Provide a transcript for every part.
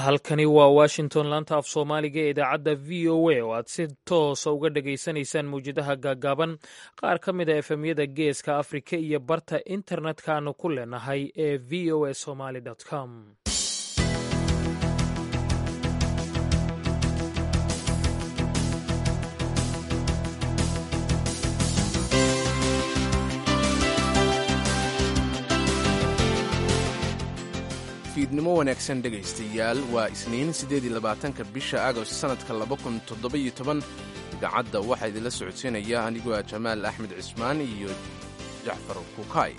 halkani waa washington laanta af soomaaliga ee idaacadda v o a oo aad si toosa uga dhagaysanaysaan mawjadaha gaagaaban qaar ka mid a efemyada geeska afrika iyo barta internetka aanu ku leenahay ee v o a somaly com fiidnimo wanaagsan dhegaystayaal waa isniin 8 bisha agost sannadka 2017 idaacadda waxaa idinla socodsiinaya anigoo ah jamaal axmed cismaan iyo jacfar kukaay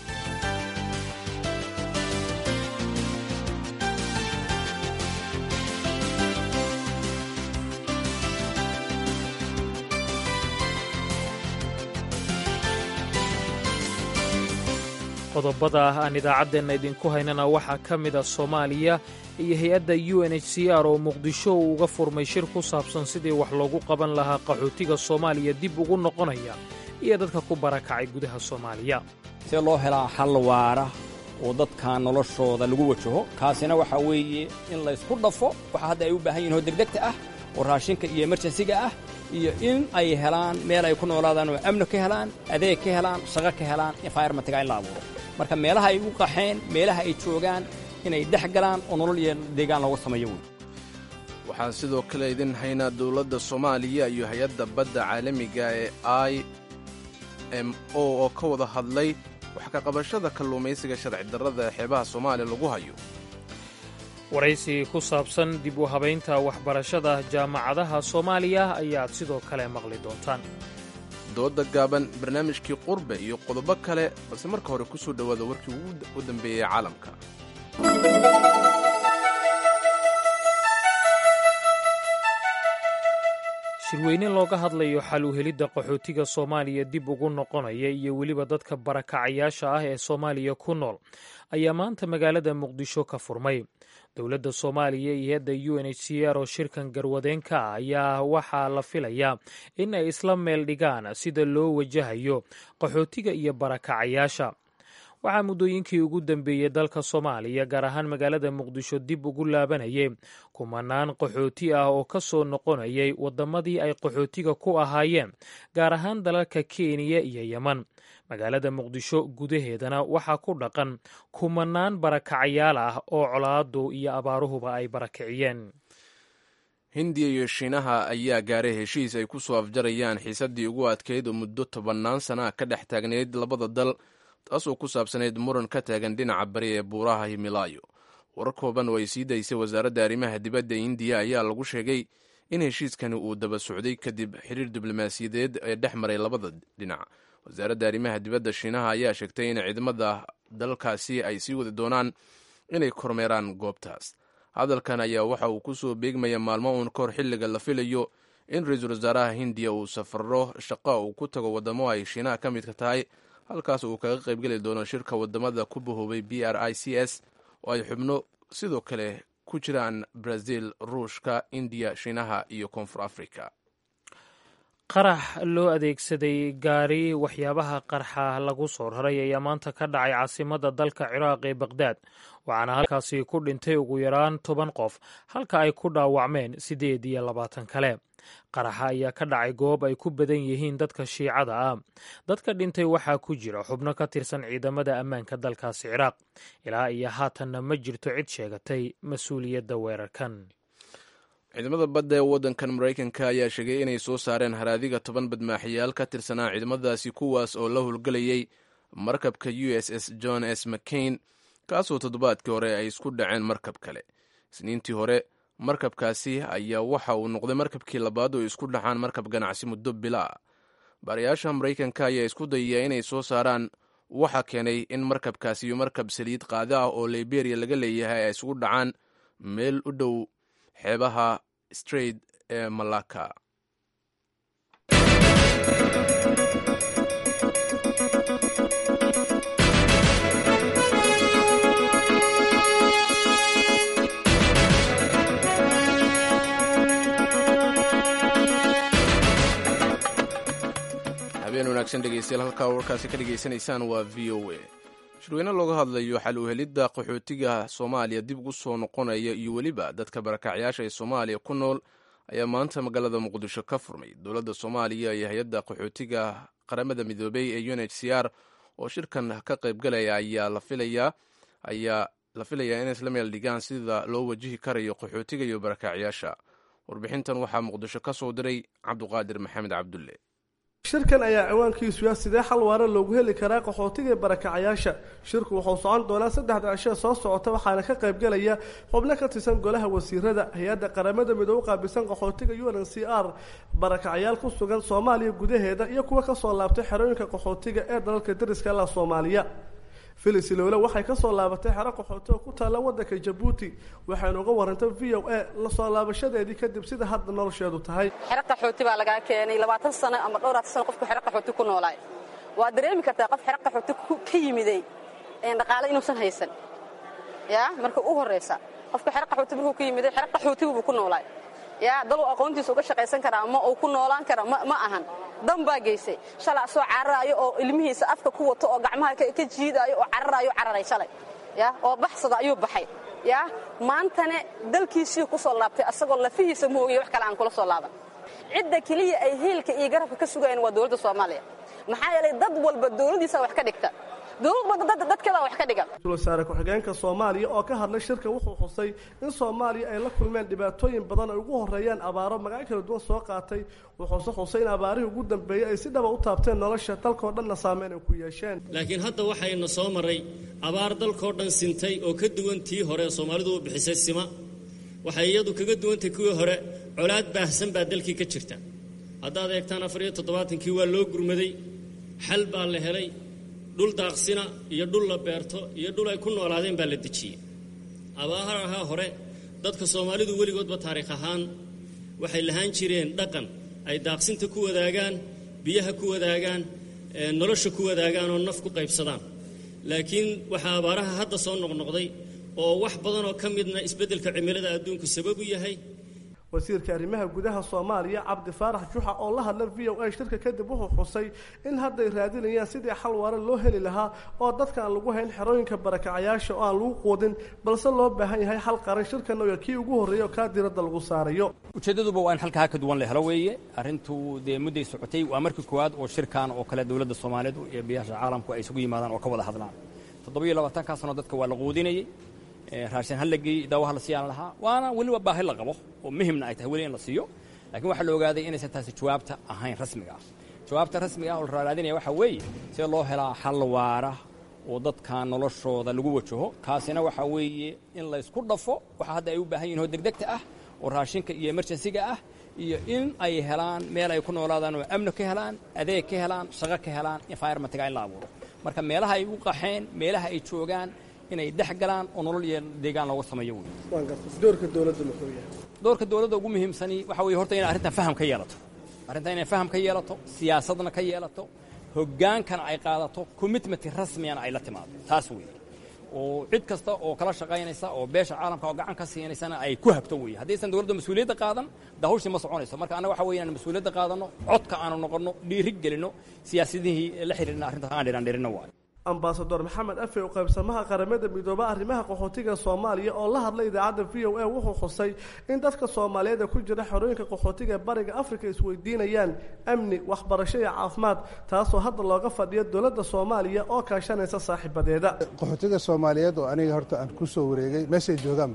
qodobada aan idaacaddeenna idinku haynana waxaa ka mid a soomaaliya iyo hay-adda UNHCR oo muqdisho uu uga furmay shir ku saabsan sidii wax loogu qaban lahaa qaxootiga soomaaliya dib ugu noqonaya iyo dadka ku barakacay gudaha soomaaliya see loo helaa xal waara oo dadka noloshooda lagu wajaho kaasina waxaa weeye in laysku dhafo waxa hadda ay u baahan yihin oo degdegta ah oo raashinka iyo emerjensiga ah iyo in ay helaan meel ay ku noolaadaan oo amni ka helaan adeeg ka helaan shaqo ka helaan environmentga in la abuuro marka meelaha ay u qaxeen meelaha ay joogaan inay dhex galaan oo nolol iyo deegaan looga sameeyo wey waxaan sidoo kale idin haynaa dowladda soomaaliya iyo hay-adda badda caalamiga ee IMO oo ka wada hadlay wax ka qabashada kalluumaysiga sharci darrada ee xeebaha soomaaliya lagu hayo waraysi ku saabsan dib u habaynta waxbarashada jaamacadaha soomaaliya ayaad sidoo kale maqli doontaan dooda gaaban barnaamijkii qurbe iyo qodobo kale balse marka hore ku soo dhowaada warkii u dambeeyey caalamka shirweyne looga hadlayo xal u helidda qaxootiga soomaaliya dib ugu noqonaya iyo weliba dadka barakacayaasha ah ee soomaaliya ku nool ayaa maanta magaalada muqdisho ka furmay dowladda soomaaliya iyo hay-adda UNHCR oo shirkan garwadeenka ah ayaa waxaa la filayaa in ay isla meel dhigaan sida loo wajahayo qaxootiga iyo barakacayaasha waxaa muddooyinkii ugu dambeeyey dalka soomaaliya gaar ahaan magaalada muqdisho dib ugu laabanayay kumanaan qaxooti ah oo ka soo noqonayay waddamadii ay qaxootiga ku ahaayeen gaar ahaan dalalka kenya iyo yeman magaalada muqdisho gudaheedana waxaa ku dhaqan kumanaan barakacayaal ah oo colaadu iyo abaaruhuba ay barakiciyeen hindiya iyo shiinaha ayaa gaaray heshiis ay ku soo afjarayaan xiisaddii ugu adkayd oo muddo 10 sana ka dhex taagnayd labada dal taasoo ku saabsanayd muran ka taagan dhinaca bari ee buuraha himilaayo warar kooban oo ay sii daysay wasaaradda arrimaha dibadda indiya ayaa lagu sheegay in heshiiskani uu daba socday kadib xiriir diblomaasiyadeed ee dhex maray labada dhinac wasaaradda arrimaha dibadda shiinaha ayaa sheegtay in ciidamada dalkaasi ay sii wadi doonaan inay kormeeraan goobtaas hadalkan ayaa waxa uu ku soo beegmaya maalmo uun ka hor xilliga la filayo in ra-iisul wasaaraha hindiya uu safaro shaqo uu ku tago waddamo ay shiinaha ka midka tahay halkaas uu kaga qaybgeli doono shirka waddamada ku bahoobay BRICS oo ay xubno sidoo kale ku jiraan Brazil, Ruushka, Indiya, Shiinaha iyo Koonfur Afrika. qarax loo adeegsaday gaari waxyaabaha qarxa lagu soo raray ayaa maanta ka dhacay caasimadda dalka Ciraaq ee Baghdad waxaana halkaasi ku dhintay ugu yaraan 10 qof halka ay ku dhaawacmeen 28 kale qaraxa ayaa ka dhacay goob ay ku badan yihiin dadka shiicada ah dadka dhintay waxaa ku jira xubno ka tirsan ciidamada ammaanka dalkaasi Ciraaq ilaa iyo haatanna ma jirto cid sheegatay mas-uuliyadda weerarkan ciidamada badda ee waddankan Maraykanka ayaa sheegay inay soo saareen haraadiga 10 badmaaxyaal ka tirsanaa ciidamadaasi kuwaas oo la howlgelayay markabka USS John S. McCain kaasoo toddobaadkii hore ay isku dhaceen markab kale isniintii hore markabkaasi ayaa waxa uu noqday markabkii labaad oo isku dhacaan markab ganacsi muddo bila ah baarayaasha Maraykanka ayaa isku dayaya inay soo saaraan waxa keenay in markabkaasi iyo markab saliid qaada ah oo Liberia laga leeyahay ay isugu dhacaan meel u dhow xeebaha Strait ee Malacca. habeen wanaagsan dhegeystayaal halkaa warkaasi ka dhegaysanaysaan waa v o a shirweyne looga hadlayo xal u helidda qaxootiga soomaaliya dib ugu soo noqonaya iyo weliba dadka barakacyaasha ee soomaaliya ku nool ayaa maanta magaalada muqdisho ka furmay. dowladda soomaaliya iyo hay-adda qaxootiga qaramada midoobey ee UNHCR oo shirkan ka qaybgalaya ayaa la filayaa inay isla meel dhigaan sida loo wajihi karayo qaxootiga iyo barakacyaasha. warbixintan waxaa muqdisho ka soo diray cabduqaadir maxamed cabdulle. shirkan ayaa ciwaankiisu yahay sidee xal waara loogu heli karaa qaxootiga barakacayaasha. shirku wuxuu socon doonaa 3 cisho soo socota, waxaana ka qaybgalaya xubno ka tirsan golaha wasiirada, hay-adda qaramada midoobe qaabilsan qaxootiga UNHCR, barakacayaal ku sugan Soomaaliya gudaheeda iyo kuwa ka soo laabtay xerooyinka qaxootiga ee dalalka dariska la Soomaaliya. Phyllis Lowla waxay ka soo laabatay xero qaxooti oo ku taala wadanka Djibouti, waxayna uga warantay VOA la soo laabashadeedii kadib sida hadda nolosheedu tahay. xero qaxooti baa laga keenay 20 sano ama dhowr sano qofku xero qaxooti ku noolay. waa dareemi kartaa qof xero qaxooti ka yimiday ee dhaqaale inuusan haysan. marka u horeysa qofka xero qaxooti markuu ka yimiday xero qaxooti buu ku noolay. dal aqoontiisa uga shaqaysan kara ama uu ku noolaan kara ma ahan. dan baa geysay shalay soo cararayo oo ilmihiisa afka ku wato oo gacmaha ka jiidayo oo cararay shalay oo baxsada ayuu baxay maantana dalkiisii ku soo laabtay asagoo lafihiisa moogay wax kale aan kula soo laaban. cidda kaliya ay heelka iyo garabka ka sugayeen waa dawladda Soomaaliya, maxaa yeelay dad walba dawladiisa wax ka dhigta, dadkada wax ka dhigan. Wasaare ku-xigeenka Soomaaliya oo ka hadlay shirka wuxuu xusay in Soomaaliya ay la kulmeen dhibaatooyin badan oo ugu horeeyaan abaaro magac kala duwan soo qaatay. wuxuu xusay in abaarihii ugu dambeeyay ay si dhab u taabteen nolosha dalka oo dhan saameyn ku yeesheen. laakiin hadda waxayna soo maray abaar dalka oo dhan sintay oo ka duwan tii hore Soomaalidu u bixisay sima. waxay iyadu kaga duwantay kuwii hore colaad baahsan baa dalkii ka jirta. haddaad eegtaan 47kii waa loo gurmaday, xal baa la helay, dhul daaqsina iyo dhul la beerto iyo dhul ay ku noolaadeen baa la dejiyey. abaaraha hore dadka Soomaalidu weligoodba taariikh ahaan waxay lahaan jireen dhaqan ay daaqsinta ku wadaagaan, biyaha ku wadaagaan, nolosha ku wadaagaan oo naf ku qaybsadaan. laakiin waxa abaaraha hadda soo noqnoqday oo wax badan oo ka midna isbeddelka cimilada adduunku sabab u yahay. wasiirka arrimaha gudaha Soomaaliya Cabdi Faarax Juxa oo la hadlay VOA shirka kadib wuxuu xusay in hadda ay raadinayaan sidii xal waara loo heli lahaa oo dadka aan lagu hayn xerooyinka barakacayaasha oo aan lagu qoodin, balse loo baahan yahay xal qaran. shirkan oo kii ugu horeeyay ka diirada lagu saarayo. ujeedaduba waa in halka ka duwan la helo weeye. arrintu mudday socotay, waa markii koowaad oo shirkan oo kale dawladda Soomaaliyeed iyo biyaha caalamku ay isugu yimaadaan oo ka wada hadlaan. 27 sano dadka waa la qoodinayay, raashin halagii daawaha la siiyaan lahaa, waana waliba baahi la qabo oo muhiimna ay tahay wali in la siiyo. laakiin waxa la ogaaday inaysan taasi jawaabta ahayn rasmiga ah. jawaabta rasmiga ah oo la raadinaya waxa weeye si loo helaa xal waara oo dadka noloshooda lagu wajaho. kaasina waxa weeye in la isku dhafo waxa hadda ay u baahan yihiin oo degdegta ah oo raashinka iyo emergency-ga ah, iyo in ay helaan meel ay ku noolaadaan oo amni ka helaan, adeeg ka helaan, shaqo ka helaan, environment-ga in la abuuro. marka meelaha ay u qaxeen, meelaha ay joogaan inay dhex galaan oo nolol iyo deegaan looga sameeyo weey. doorka dawladda muxuu yahay? doorka dawladda ugu muhiimsani waxa weeye horta in arrintan faham ka yeelato. inay faham ka yeelato, siyaasadna ka yeelato, hogaankana ay qaadato, commitment rasmiyana ay la timaado. taas weey. oo cid kasta oo kala shaqaynaysa oo beesha caalamka oo gacan ka siinaysana ay ku hagto weey. haddaysan dawladda mas'uuliyadda qaadan, dahawshi ma soconayso. marka anaga waxa weeyaan mas'uuliyadda qaadano, codka aanu noqono, dhiiri gelino, siyaasadihii la xiriirina arrintan aan dhirina waay. Ambassador Maxamed Afe oo qaybsamaha qaramada midooba arrimaha qaxootiga Soomaaliya oo la hadlay idaacadda VOA wuxuu xusay in dadka Soomaaliyeed ku jira xarooyinka qaxootiga bariga Afrika isweydiinayaan amni, waxbarasho iyo caafimaad, taasoo hadda looga fadhiyo dawladda Soomaaliya oo kaashanaysa saaxiibadeeda. qaxootiga Soomaaliyeed oo aniga horta aan ku soo wareegay meesha joogaan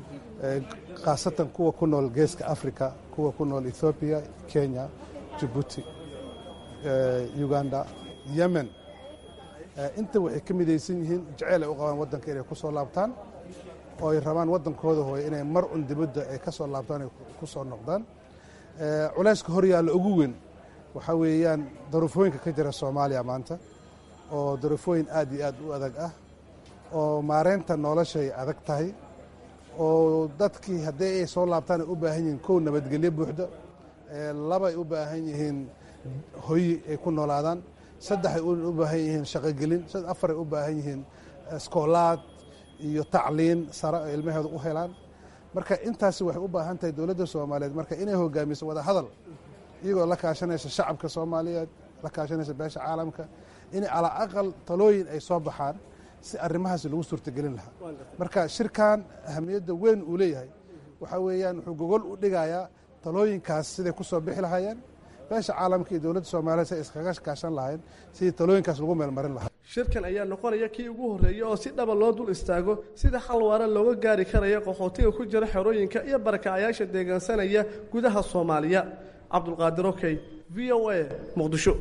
qaasatan kuwa ku nool geeska Afrika, kuwa ku nool Ethiopia, Kenya, Djibouti, Uganda, Yemen. inta waxay ka midaysan yihiin jacayl ay u qabaan waddanka inay ku soo laabtaan oo ay rabaan waddankooda hooy inay mar un dibadda ay ka soo laabtaan ay ku soo noqdaan. culayska hor yaalla ugu weyn waxaa weeyaan daruufooyinka ka jira Soomaaliya maanta oo daruufooyin aad iyo aad u adag ah oo maareynta noloshay adag tahay oo dadkii haddii ay soo laabtaan ay u baahan yihiin kow nabadgelyo buuxda, laba ay u baahan yihiin hoy ay ku noolaadaan, 3 ay u baahan yihiin shaqogelin, 4 ay u baahan yihiin iskoolaad iyo tacliin sare oo ilmahooda u helaan. marka intaasi waxay u baahan tahay dawladda Soomaaliyeed marka inay hogaamiso wada hadal iyagoo la kaashanaysa shacabka Soomaaliyeed, la kaashanaysa beesha caalamka, in ala aqal talooyin ay soo baxaan si arrimahaas lagu suurtagelin lahaa. marka shirkan ahamiyadda weyn uu leeyahay waxaa weeyaan wuxuu gogol u dhigayaa talooyinkaas siday ku soo bixi lahaayeen beesha caalamka iyo dowladda soomaaliya si ay iskaga kaashan lahayn sidii talooyinkaas lagu meelmarin lahaa. shirkan ayaa noqonaya kii ugu horreeyey oo si dhaba loo dul istaago sida xal waara looga gaari karayo qaxootiga ku jira xerooyinka iyo barakacayaasha deegaansanaya gudaha Soomaaliya. Cabdulqaadir Okey, VOA, Muqdisho.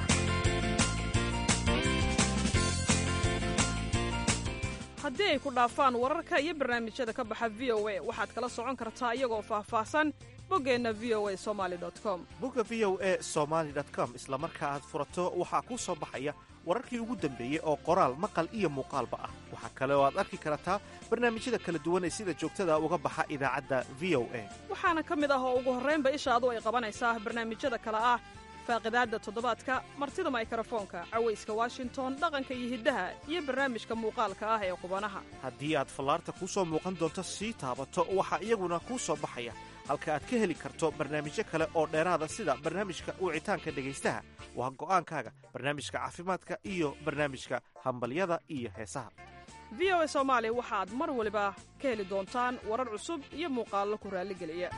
haddii ay ku dhaafaan wararka iyo barnaamijyada ka baxa VOA waxaad kala socon kartaa iyagoo faahfaahsan boggeenna voasomali.com. bogga voasomali.com isla marka aad furato waxaa kuu soo baxaya wararkii ugu dambeeyey oo qoraal maqal iyo muuqaalba ah. waxaa kale oo aad arki kartaa barnaamijyada kala duwan ee sida joogtada uga baxa idaacadda VOA. waxaana ka mid ah oo ugu horraynba ishaadu ay qabanaysaa barnaamijyada kale ah faaqidaadda toddobaadka, martida mikrofoonka, cawayska Washington, dhaqanka iyo hiddaha, iyo barnaamijka muuqaalka ah ee qubanaha. haddii aad fallaarta kuu soo muuqan doonto sii taabato waxaa iyaguna kuu soo baxaya halka aad ka heli karto barnaamijyo kale oo dheeraada sida barnaamijka wicitaanka dhegaystaha waa go'aankaaga, barnaamijka caafimaadka iyo barnaamijka hambalyada iyo heesaha. VOA Soomaali waxaad mar waliba ka heli doontaan warar cusub iyo muuqaallo ku raalligeliya.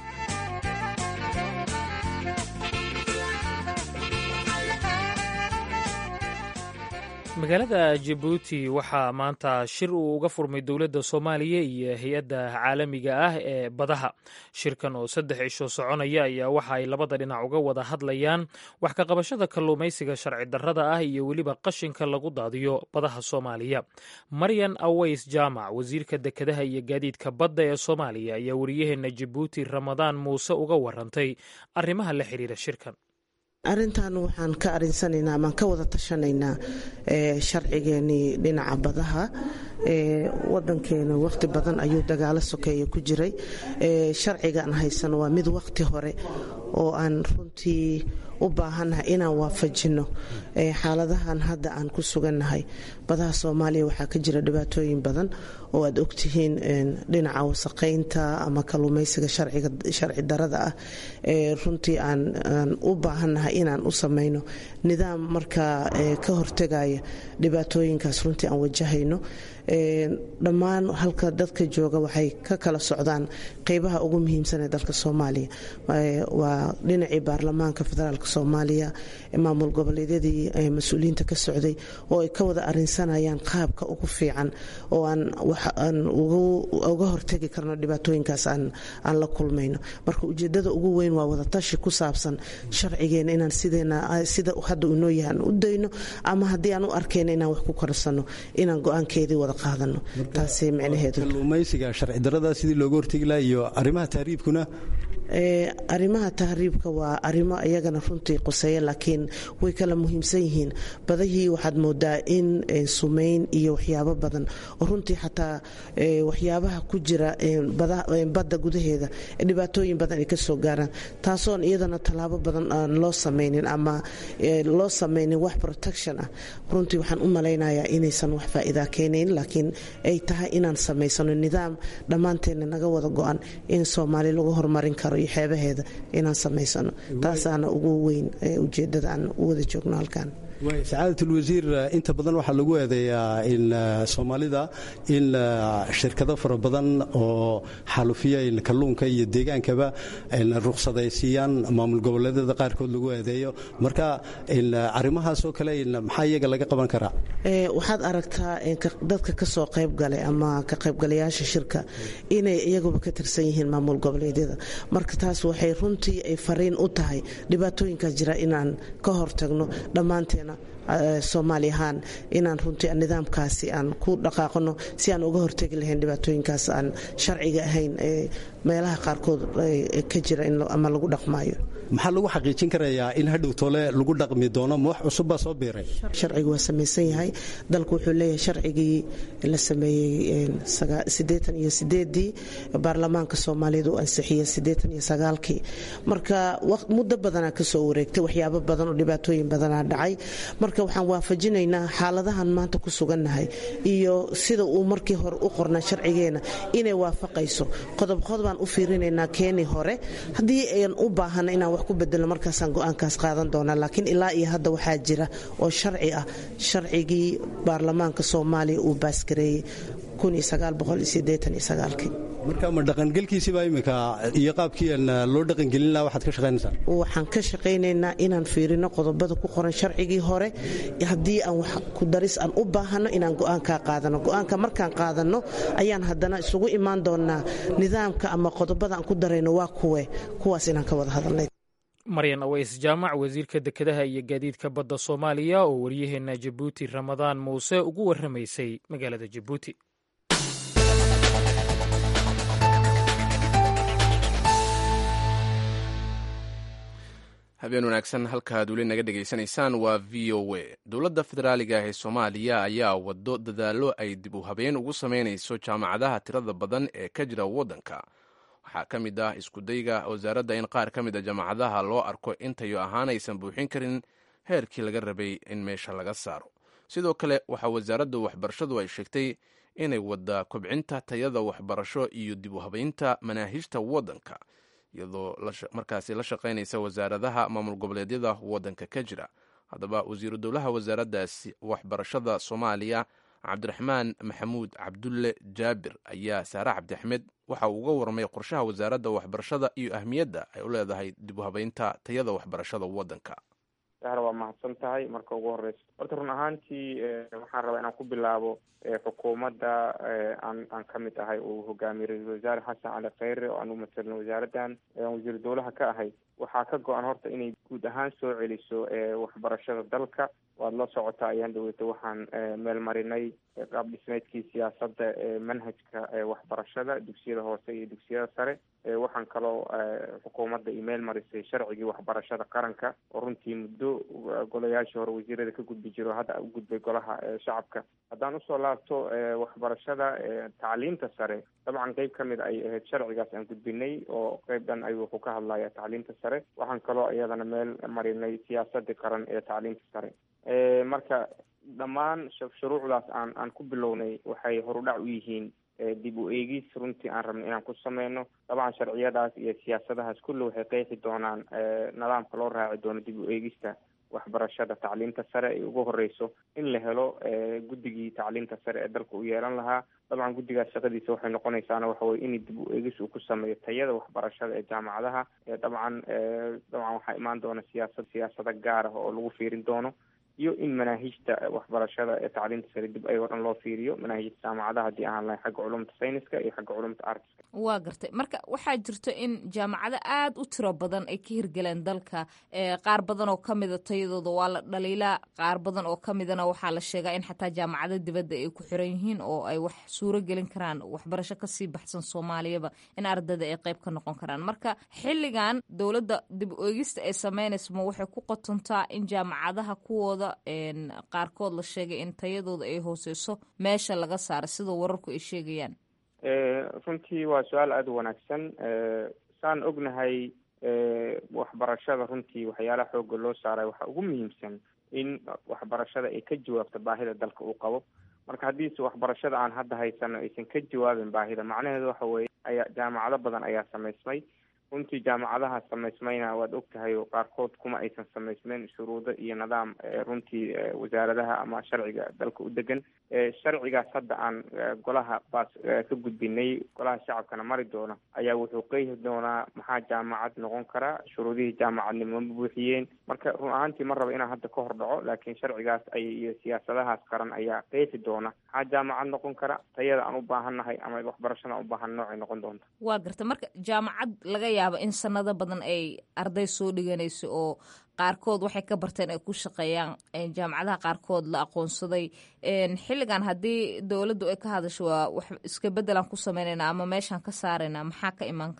magaalada jabuuti waxaa maanta shir uu uga furmay dowladda soomaaliya iyo hay-adda caalamiga ah ee badaha. shirkan oo 3 cisho soconaya ayaa waxa ay labada dhinac uga wada hadlayaan wax ka qabashada kalluumaysiga sharci darrada ah iyo weliba qashinka lagu daadiyo badaha Soomaaliya. Maryan Aways Jaamac, wasiirka dekedaha iyo gaadiidka badda ee Soomaaliya, ayaa wariyaheena Jabuuti Ramadaan Muuse uga warantay arrimaha la xiriira shirkan. arrintan waxaan ka arinsanaynaa ama ka wada tashanaynaa sharcigeennii dhinaca badaha. wadankeena waqti badan ayuu dagaalo sokeeye ku jiray. sharcigaan haysan waa mid waqti hore oo aan runtii u baahannahay inaan waafajinno xaaladahan hadda aan ku sugannahay. badaha Soomaaliya waxaa ka jira dhibaatooyin badan oo aad ogtihiin dhinaca wasaqaynta ama kalluumaysiga sharci darada ah. runtii aan u baahannahay inaan u samayno nidaam markaa ka hortegaya dhibaatooyinkaas runtii aan wajahayno. dhammaan halka dadka jooga waxay ka kala socdaan qeybaha ugu muhiimsan ee dalka Soomaaliya. waa dhinacii baarlamaanka federaalka Soomaaliya, maamul goboleedyadii mas-uuliyiinta ka socday oo ay ka wada arinsanayaan qaabka ugu fiican oo aan uga hortegi karno dhibaatooyinkaas aan la kulmayno. marka ujeedada ugu weyn waa wada tashi ku saabsan sharcigeena inaan sida hadda uu noo yahay u dayno, ama haddii aan u arkayno inaan wax ku korsano inaan go-aankeedii wada qaadano. taasi macnaheedu kalluumaysiga sharci darrada sidii looga hortegi lahaa iyo arrimaha tahriibkuna. arrimaha tahriibka waa arrimo iyagana runtii quseeya, laakiin way kala muhiimsan yihiin. badahii waxaad moodaa in sumayn iyo waxyaabo badan oo runtii xataa waxyaabaha ku jira badda gudaheeda dhibaatooyin badan ay ka soo gaaraan, taasoon iyadana tallaabo badan aan loo samaynin ama loo samaynin wax protection ah. runtii waxaan u malaynayaa inaysan wax faa'iida keenayn, laakiin ay tahay inaan samaysano nidaam dhammaanteena naga wada go-an in Soomaali lagu horumarin karo iyo xeebaheeda inaan samaysano. taasaana ugu weyn ujeedada aan u wada joogno halkan. sacaadatul wasiir, inta badan waxaa lagu eedeeyaa in Soomaalida in shirkado fara badan oo xalufiya kalluunka iyo deegaankaba ruqsadaysiiyaan maamul goboleedyada qaarkood lagu eedeeyo. marka arrimahaas oo kale maxaa iyaga laga qaban karaa? waxaad aragtaa dadka ka soo qayb galay ama ka qaybgalayaasha shirka inay iyaguba ka tirsan yihiin maamul goboleedyada. marka taas waxay runtii ay fariin u tahay dhibaatooyinkaas jira inaan ka hortagno dhammaanteen Soomaali ahaan, inaan runtii nidaamkaasi aan ku dhaqaaqno si aan uga hortegi lahayn dhibaatooyinkaas aan sharciga ahayn meelaha qaarkood ka jira ama lagu dhaqmaayo. maxaa lagu xaqiijin karayaa in hadhow tole lagu dhaqmi doono ma wax cusub baa soo biiray? sharcigu waa samaysan yahay. dalku wuxuu leeyahay sharcigii la sameeyey 88 baarlamaanka Soomaaliyeed uu ansixiyay 89. marka muddo badanaa ka soo wareegtay, waxyaabo badan oo dhibaatooyin badanaa dhacay. marka marka waxaan waafajinaynaa xaaladahan maanta ku sugannahay iyo sida uu markii hore u qornaa sharcigeena inay waafaqayso qodob baan u fiirinaynaa keenii hore haddii ayan u baahana inaan wax ku bedelno markaasaan go-aankaas qaadan doonaa laakiin ilaa iyo hadda waxaa jira oo sharci ah sharcigii baarlamaanka soomaaliya uu baasgareeyey marka ma dhaqangelkiisiibaa imika iyo qaabkii aan loo dhaqangelin lahaa waxaad ka shaqaynaysaa waxaan ka shaqaynaynaa inaan fiirino qodobada ku qoran sharcigii hore haddii aan wax ku daris aan u baahano inaan go-aankaa qaadano go-aanka markaan qaadano ayaan haddana isugu imaan doonaa nidaamka ama qodobada aan ku darayno waa kuwaas inaan ka wada hadalnay maryan aways jaamac wasiirka dekedaha iyo gaadiidka badda soomaaliya oo waryaheena jabuuti ramadaan muuse ugu warramaysay magaalada jabuuti. habeen wanaagsan halkaad weli naga dhegaysanaysaan waa v o a. dowladda federaaliga ah ee soomaaliya ayaa wado dadaallo ay dib u habeen ugu samaynayso jaamacadaha tirada badan ee ka jira waddanka. waxaa ka mid ah iskudayga wasaaradda in qaar ka mid a jaamacadaha loo arko intayo ahaan aysan buuxin karin heerkii laga rabay in meesha laga saaro. sidoo kale waxaa wasaaradda waxbarashadu ay sheegtay inay wadda kobcinta tayada waxbarasho iyo dib u habaynta manaahijta waddanka iyadoo markaasi la shaqaynaysa wasaaradaha maamul goboleedyada waddanka ka jira. haddaba wasiiru dowlaha wasaaraddaasi waxbarashada soomaaliya cabdiraxmaan maxamuud cabdulle jaabir ayaa saare cabdixmed waxa uu uga warramay qorshaha wasaaradda waxbarashada iyo ahmiyadda ay u leedahay dib u habaynta tayada waxbarashada waddanka. waa mahadsan tahay. marka ugu horeysa horta run ahaantii waxaan rabaa inaan ku bilaabo xukuumadda aan ka mid ahay uu hogaamiyey ra-iisul wasaare xasan cali kheyre oo aan u matalno wasaaraddan wasiiru dowlaha ka ahay. waxaa ka go-an horta inay guud ahaan soo celiso waxbarashada dalka. waad la socotaa ayaan dhaweyta waxaan meel marinay qaab dhismeedkii siyaasadda manhajka waxbarashada dugsiyada hoose iyo dugsiyada sare. waxaan kaloo xukuumadda i meel marisay sharcigii waxbarashada qaranka oo runtii muddo golayaashii hore wasiirada ka gudbi jiro hadda u gudbay golaha shacabka. haddaan usoo laabto waxbarashada tacliinta sare dabcan qeyb ka mid ay ahayd sharcigaas aan gudbinay oo qeyb dhan ayuu wuxuu ka hadlaya tacliinta sare. waxaan kaloo iyadana meel marinay siyaasadii qaran ee tacliinta sare. marka dhammaan shuruucdaas aan ku bilownay waxay horudhac u yihiin dib u eegis runtii aan rabno inaan ku sameyno. dabcan sharciyadaas iyo siyaasadahaas kulli waxay qeexi doonaan nidaamka loo raaci doono dib u eegista waxbarashada tacliinta sare ay ugu horeyso in la helo guddigii tacliinta sare ee dalka u yeelan lahaa. dabcan guddigaas shaqadiisa waxay noqonaysaana waxaweye in dib u eegis uu ku sameeyo tayada waxbarashada ee jaamacadaha. dabcan waxaa imaan doona siyaasado gaar ah oo lagu fiirin doono iyo in manaahijta waxbarashada ee tacliinta sare dib ayagoo dhan loo fiiriyo manaahijta jaamacadaha haddii ahaan lahay xagga culumta sayniska iyo xagga culumta artiska. waa gartay. marka waxaa jirto in jaamacado aada u tiro badan ay ka hirgeleen dalka qaar badan oo ka mida tayadooda waa la dhaliilaa. qaar badan oo ka midana waxaa la sheegaa in xataa jaamacado dibadda ay ku xiran yihiin oo ay wax suuro gelin karaan waxbarasho kasii baxsan soomaaliyaba in ardayda ay qeyb ka noqon karaan. marka xilligan dowladda dib u eegista ay sameynayso ma waxay ku qotontaa in jaamacadaha kuwooda qaarkood la sheegay in tayadooda ay hooseyso meesha laga saaro sida wararku ay sheegayaan? runtii waa su-aal aada u wanaagsan. saan ognahay waxbarashada runtii waxyaalaha xooga loo saaray waxaa ugu muhiimsan in waxbarashada ay ka jawaabto baahida dalka uu qabo. marka haddiise waxbarashada aan hadda haysano aysan ka jawaabin baahida macnaheedu waxa weeye jaamacado badan ayaa samaysmay. runtii jaamacadaha samaysmayna waad ogtahay oo qaarkood kuma aysan samaysmeyn shuruudo iyo nidaam runtii wasaaradaha ama sharciga dalka u degan. sharcigaas hadda aan golaha baas ka gudbinay golaha shacabkana mari doona ayaa wuxuu qeexi doonaa maxaa jaamacad noqon kara, shuruudihii jaamacadnimo ma buuxiyeen. marka run ahaantii ma rabo inaan hadda ka hor dhaco laakiin sharcigaas iyo siyaasadahaas qaran ayaa qeexi doona maxaa jaamacad noqon kara, tayada aan u baahannahay ama waxbarashada aan u baahan noocay noqon doonta. waa garta. marka jaamacad laga yaabo in sanado badan ay arday soo dhiganayso oo qaarkood waxay ka barteen ay ku shaqeeyaan jaamacadaha qaarkood la aqoonsaday. xilligan haddii dowladdu ay ka hadasho waa wax iska beddelaan ku sameynayna ama meeshaan ka saarayna maxaa ka imaan kara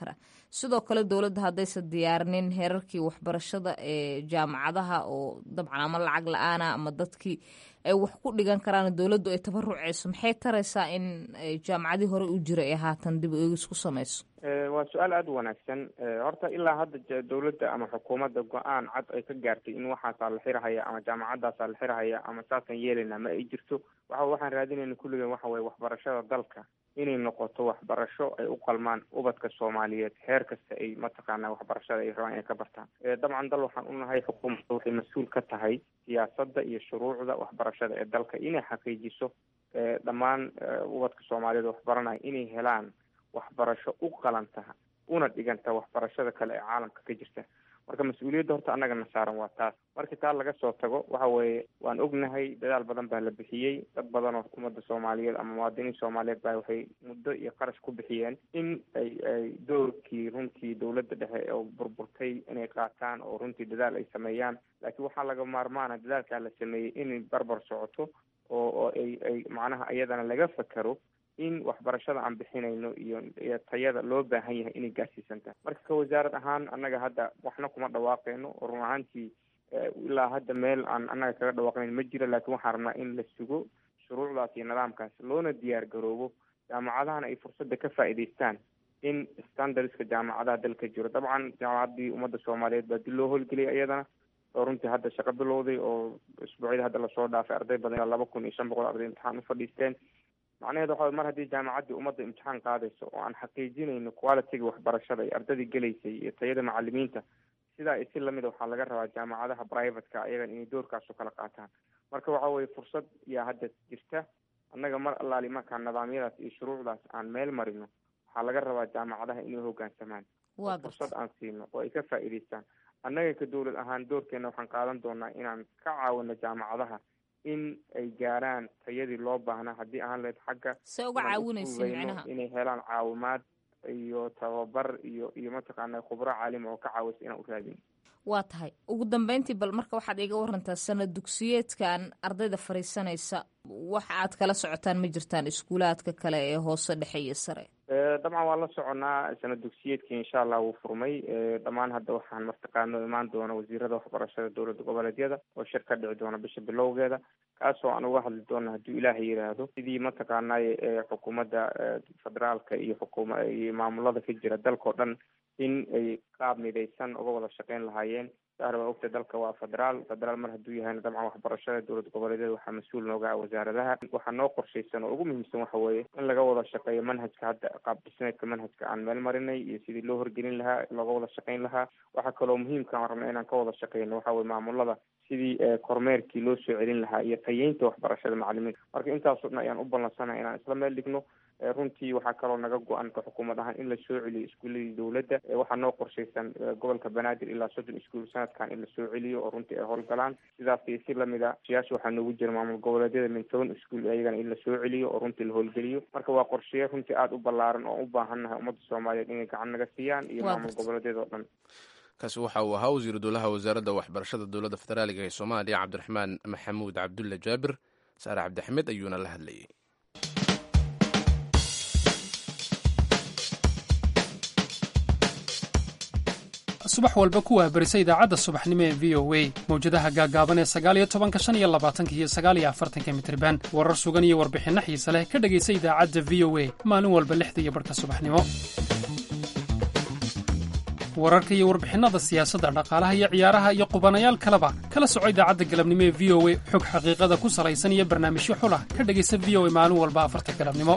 sidoo kale dowladda haddaysan diyaarinin heerarkii waxbarashada ee jaamacadaha oo dabcan ama lacag la-aana ama dadkii ay wax ku dhigan karaan dowladdu ay tabaruceyso maxay taraysaa in jaamacadii hore u jira ee haatan dib eegis ku samayso? waa su-aal aada u wanaagsan. horta ilaa hadda dowladda ama xukuumadda go-aan cad ay ka gaartay in waxaasaa la xirahaya ama jaamacadaasaa la xirahaya ama saasaan yeelayna ma ay jirto. waxaan raadinayna kulligan waxa weye waxbarashada dalka inay noqoto waxbarasho ay u qalmaan ubadka soomaaliyeed heer kasta ay mataqaanaa waxbarashada ay rabaan inay ka bartaan. dabcan dal waxaan unahay xukuumadda waxay mas-uul ka tahay siyaasadda iyo shuruucda waxbarashada ee dalka inay xaqiijiso dhammaan ubadka soomaaliyeed waxbaranaya inay helaan waxbarasho u qalanta una dhiganta waxbarashada kale ee caalamka ka jirta. marka mas-uuliyadda horta annagana saaran waa taas. markii taa laga soo tago waxa weeye waan ognahay dadaal badan baa la bixiyey. dad badan oo ummadda soomaaliyeed ama muwaadiniin soomaaliyeed baa waxay muddo iyo qarash ku bixiyeen in ay doorkii runtii dowladda dhexe oo burburtay inay qaataan oo runtii dadaal ay sameeyaan. laakiin waxaa laga maarmaana dadaalkaa la sameeyey inay barbar socoto oo ay macnaha iyadana laga fakaro in waxbarashada aan bixinayno iyo tayada loo baahan yahay inay gaarsiisantahay. marka ka wasaarad ahaan annaga hadda waxna kuma dhawaaqeyno oo run ahaantii ilaa hadda meel aan annaga kaga dhawaaqnayn ma jiro. laakiin waxaan rabnaa in la sugo shuruucdaas iyo nidaamkaas loona diyaar garoobo jaamacadahana ay fursadda ka faa'iidaystaan in standardska jaamacadaha dalka jiro. dabcan jaamacaddii ummadda soomaaliyeed baa dib loo howlgeliyay iyadana oo runtii hadda shaqo bilowday oo isbuucyada hadda lasoo dhaafay arday badan ilaa 2,500 arday imtixaan u fadhiisteen. macnaheedu waxa mar haddii jaamacaddii ummadda imtixaan qaadayso oo aan xaqiijinayno quality-ga waxbarashada iyo ardadii gelaysay iyo tayada macalimiinta sidaa isi lamida waxaa laga rabaa jaamacadaha private-ka ayagan inay doorkaasoo kala qaataan. marka waxa weye fursad yaa hadda jirta. annaga mar allaali markaan nidaamyadaas iyo shuruucdaas aan meel marino waxaa laga rabaa jaamacadaha inay hoggaansamaan fursad aan siino oo ay ka faa'iidaystaan. annaga ka dowlad ahaan doorkeena waxaan qaadan doonaa inaan ka caawino jaamacadaha in ay gaaraan tayadii loo baahnaa haddii ahaan lahayd xagga se uga caawinaysa micnaha inay helaan caawimaad iyo tababar iyo mataqaana khubro caalima oo ka caawisa inaan u raadin. waa tahay ugu dambeyntii bal marka waxaad iga warantaa sanad dugsiyeedkan ardayda fariisanaysa waxa aad kala socotaan ma jirtaan iskuulaadka kale ee hoose dhexe iyo sare? dabcan waan la soconaa sanad dugsiyeedkii insha allah wuu furmay. dhammaan hadda waxaan martaqaano imaan doona wasiirada waxbarashada dowladda goboleedyada oo shir ka dhici doona bisha bilowgeeda kaasoo aan uga hadli doona hadduu ilaahay yidhaahdo sidii mataqaanay xukuumadda federaalka iyo iyo maamulada ka jira dalkao dhan in ay qaab midaysan uga wada shaqeyn lahaayeen. saar waa ogta dalka waa federaal mar hadduu yahayna dabcan waxbarashada dowladda goboleedyada waxaa mas-uul nooga ah wasaaradaha. waxaa noo qorshaysan oo ugu muhiimsan waxa weeye in laga wada shaqeeyo manhajka hadda qaab dhismeedka manhajka aan meel marinay iyo sidii loo horgelin lahaa looga wada shaqeyn lahaa. waxaa kaloo muhiimka aan rabna inaan ka wada shaqeyno waxa weye maamulada sidii kormeerkii loo soo celin lahaa iyo tayeynta waxbarashada macalimiinta. marka intaasoo dhan ayaan u ballansanahay inaan isla meel dhigno. runtii waxaa kaloo naga go-an ka xukuumad ahaan in la soo celiyo iskuuladii dowladda. waxaa noo qorshaysan gobolka banaadir ilaa 30 iskuul sanadkan in la soo celiyo oo runtii ay howlgalaan. sidaas iyo si lamida siyaasha waxaa noogu jira maamul goboleedyada min 10 iskuul ayagana in la soo celiyo oo runtii la howlgeliyo. marka waa qorsheeye runtii aada u ballaaran oo u baahannahay ummadda soomaaliyeed inay gacan naga siiyaan iyo maamul goboleedyada oo dhan. kaasi waxa uu ahaa wasiiru dowlaha wasaaradda waxbarashada dowladda federaaliga ee soomaaliya cabdiraxmaan maxamuud cabdulle jaabir. saare cabdixmed ayuuna la hadlayay. subax walba ku wahbarisa idaacadda subaxnimo ee v o a mawjadaha gaagaaban ee 19, 25 iyo 49 mitirban warar sugan iyo warbixinno xiise leh ka dhegaysa idaacadda v o a maalin walba 6 iyo barhka subaxnimo. wararka iyo warbixinnada siyaasadda dhaqaalaha iyo ciyaaraha iyo qubanayaal kaleba kala soco idaacadda galabnimo ee v o a xog xaqiiqada ku salaysan iyo barnaamijyo xulah ka dhegaysa v o a maalin walba 4 galabnimo.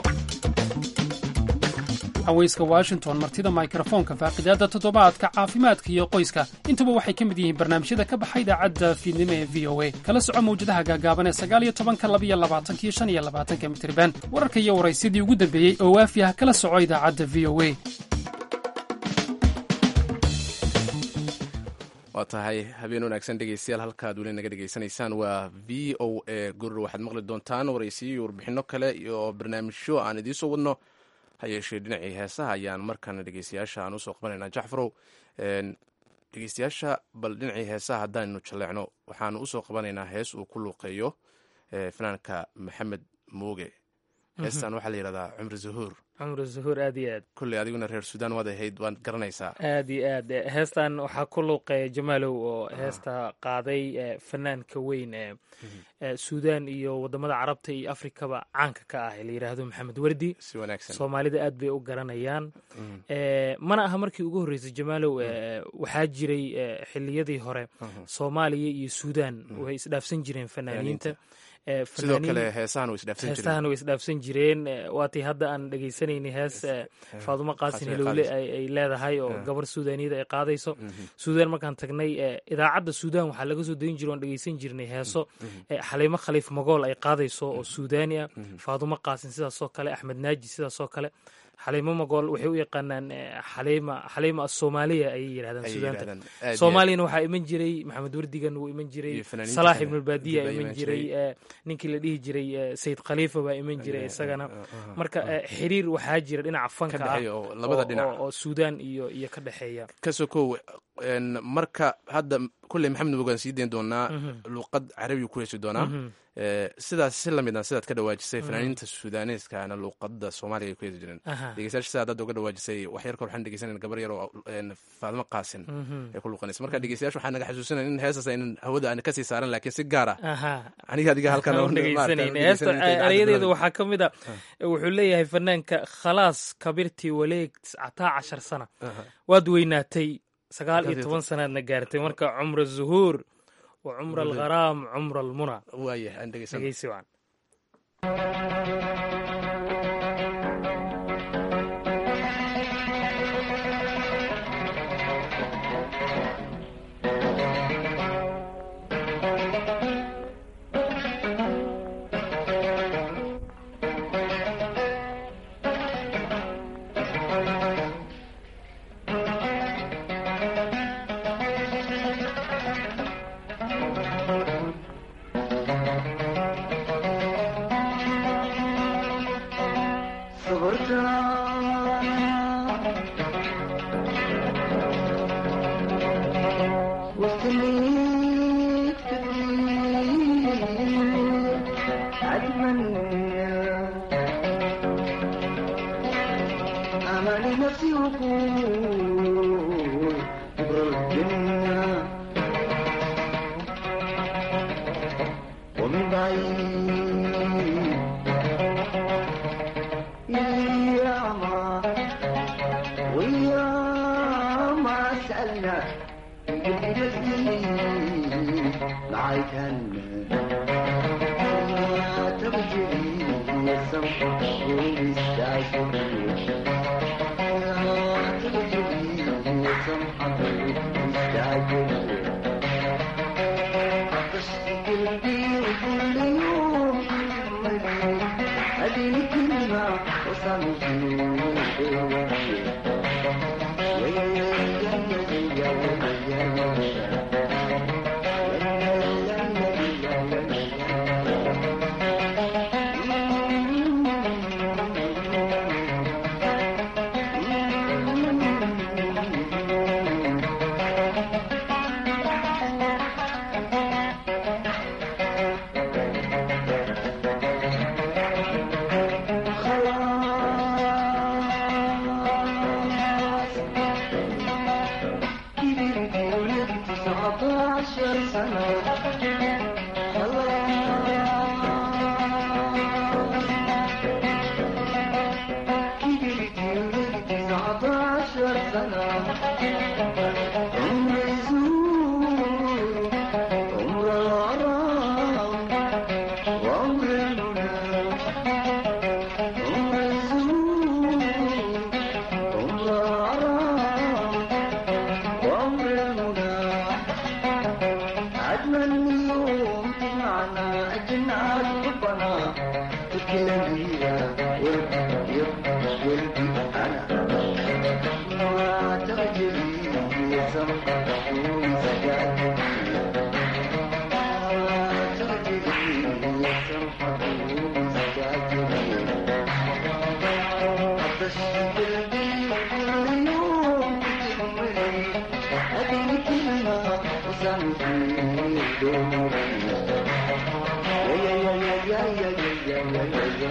haweyska washington martida mikrofoonka faaqidaadda toddobaadka caafimaadka iyo qoyska intuba waxay ka mid yihiin barnaamijyada ka baxa idaacadda fiidnimo ee v o a kala soco mawjadaha gaagaaban ee 19, 22 iyo 25 mitirban wararka iyo waraysyadii ugu dambeeyey oo waafiah kala soco idaacadda v o a. waa tahay habeen wanaagsan dhegeystayaal halkaad weli naga dhegaysanaysaan waa v o a gurur waxaad maqli doontaan waraysiyo iyo warbixinno kale iyo barnaamijyo aan idiinsoo wadno ha yeeshee dhinacii heesaha ayaan markana dhegeystayaasha aan usoo qabanaynaa jacfarow. dhegeystayaasha bal dhinacii heesaha haddaanu jaleecno waxaanu usoo qabanaynaa hees uu ku luuqeeyo fanaanka maxamed mooge heestan waxaa la yidhahdaa cumri zuhuur. cumri zuhuur, aad iyo aad. kulley adiguna reer suudaan waad ahayd, waad garanaysaa. aad iyo aad. heestan waxaa ku luuqeeya jamaalow oo heesta qaaday fanaanka weyn ee suudaan iyo wadamada carabta iyo afrikaba caanka ka ah ee la yidhaahdo maxamed wardi. si wanaagsan. soomaalida aad bay u garanayaan. mana aha markii ugu horreysay jamaalow. waxaa jiray xiliyadii hore soomaaliya iyo suudaan way isdhaafsan jireen fanaaniinta. sidoo kale heesahan way isdhaafsan jireen. waatii hadda aan dhegeysanayna hees faadumo qaasin hilowle ay leedahay oo gabar suudaaniyada ay qaadayso. suudaan markaan tagnay idaacadda suudaan waxaa laga soo dayin jira oon dhegeysan jirnay heeso xaliimo khaliif magool ay qaadayso oo suudaani ah. faadumo qaasin sidaasoo kale, axmed naaji sidaasoo kale. xaliimo magool waxay u yaqaanaan xaliima asoomaaliya ayay yidhahdaan suudaanta. soomaaliyana waxaa iman jiray maxamed wardigan wuu iman jiray, salaax ibnulbaadiya iman jiray, ninkii la dhihi jiray sayid khaliifa baa iman jiray isagana. marka xiriir waxaa jira dhinaca fanka ah oo suudaan iyo ka dhexeeya. kasokow marka hadda kulley maxamed mogaan sii dayn doonaa, luuqad carabiga ku heesi doonaa. sidaas si lamid sidaad ka dhawaajisay fanaaniinta suudaaneeskana luuqada soomaaliga ay ku heesi jireen. dhegeystayaasha sidaad hadda uga dhawaajisay wax yar kor waxaan dhegeysanayna gabar yar oo faadimo qaasin ay ku luuqanaysa. marka dhegeystayaasha waxaa naga xasuusinaya in heestaas aynan hawada aan kasii saaran, laakiin si gaar ah adiga halkan erayadeeda waxaa ka mid a wuxuu leeyahay fanaanka khalaas kabirtii waleeg 19 sana, waad weynaatay 19 sanaadna gaartay. marka cumra zuhuur وعمر الغرام عمر المنى. وايه عندك دقيسي وعن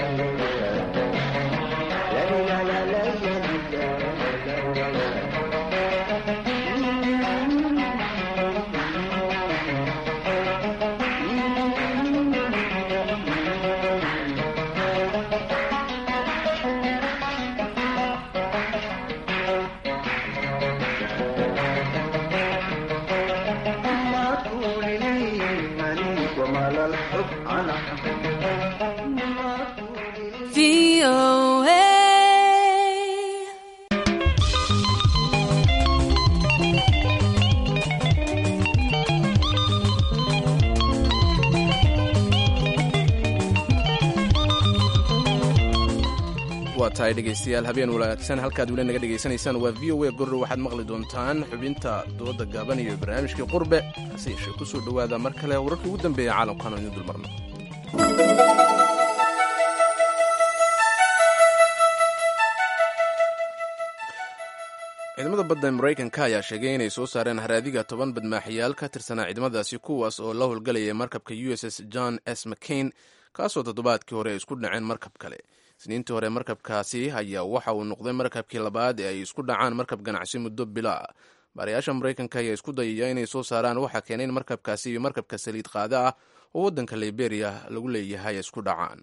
tahay dhegaystayaal habeen wanaagsan halkaad weli naga dhegaysanaysaan waa v o a gorro waxaad maqli doontaan xubinta dooda gaaban iyo barnaamijkii qurbe hase yeeshee ku soo dhowaada mar kale wararkii ugu dambeeya caalamkan oo idin dulmarno ciidamada badda maraykanka ayaa sheegay inay soo saareen haraadiga 10 badmaaxyaal ka tirsanaa ciidamadaasi kuwaas oo la howlgalaya markabka USS John S. McCain kaasoo toddobaadkii hore ay isku dhaceen markab kale isniintii hore markabkaasi ayaa waxa uu noqday markabkii labaad ee ay isku dhacaan markab ganacsi muddo bilaa baarayaasha maraykanka ayaa isku dayaya inay soo saaraan waxa keenay in markabkaasi iyo markabka saliid qaada ah oo waddanka Liberia lagu leeyahay isku dhacaan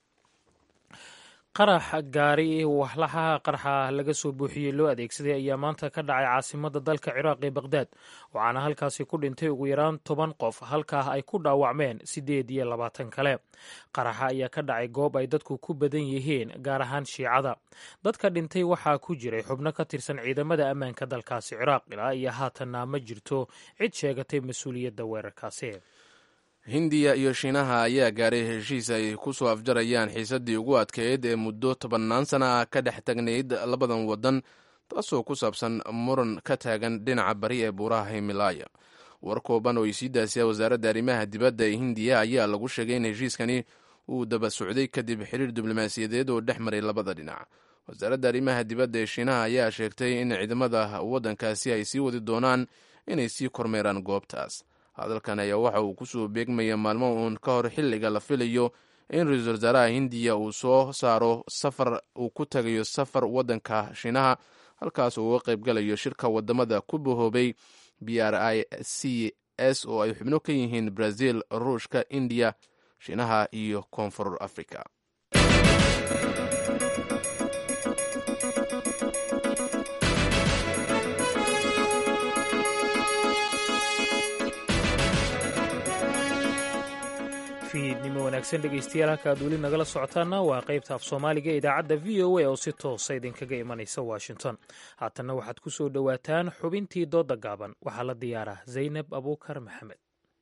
qarax gaari waxlaha qarxa laga soo buuxiyey loo adeegsaday ayaa maanta ka dhacay caasimadda dalka Ciraaq ee Baghdad waxaana halkaasi ku dhintay ugu yaraan 10 qof halkaa ay ku dhaawacmeen 28 kale qaraxa ayaa ka dhacay goob ay dadku ku badan yihiin gaar ahaan Shiicada dadka dhintay waxaa ku jiray xubno ka tirsan ciidamada ammaanka dalkaasi Ciraaq ilaa iyo haatanna ma jirto cid sheegatay mas'uuliyadda weerarkaasi hindiya iyo shiinaha ayaa gaaray heshiis ay ku soo afjarayaan xiisaddii ugu adkeyd ee muddo 10 sana ka dhex tagnayd labadan waddan taasoo ku saabsan muran ka taagan dhinaca bari ee buuraha Himalaya war kooban oo sii daasay wasaaradda arrimaha dibadda ee hindiya ayaa lagu sheegay in heshiiskani uu daba socday kadib xiriir diblomaasiyadeed oo dhex maray labada dhinac wasaaradda arrimaha dibadda ee shiinaha ayaa sheegtay in ciidamada waddankaasi ay sii wadi doonaan inay sii kormeeraan goobtaas hadalkan ayaa waxa uu ku soo beegmaya maalmo uun ka hor xilliga la filayo in ra-iisul wasaaraha hindiya uu soo saaro safar uu ku tagayo safar waddanka shiinaha halkaas uu uga qaybgalayo shirka wadamada ku bahoobay BRICS oo ay xubno ka yihiin Brazil, Ruushka, India, shiinaha iyo Koonfur Afrika. fiidnimo wanaagsan dhegaystayaal halka aad weli nagala socotaana waa qaybta af soomaaliga ee idaacadda v o a oo si toosa idinkaga imanaysa washington haatanna waxaad ku soo dhowaataan xubintii dooda gaaban waxaa la diyaaraa zaynab abuukar maxamed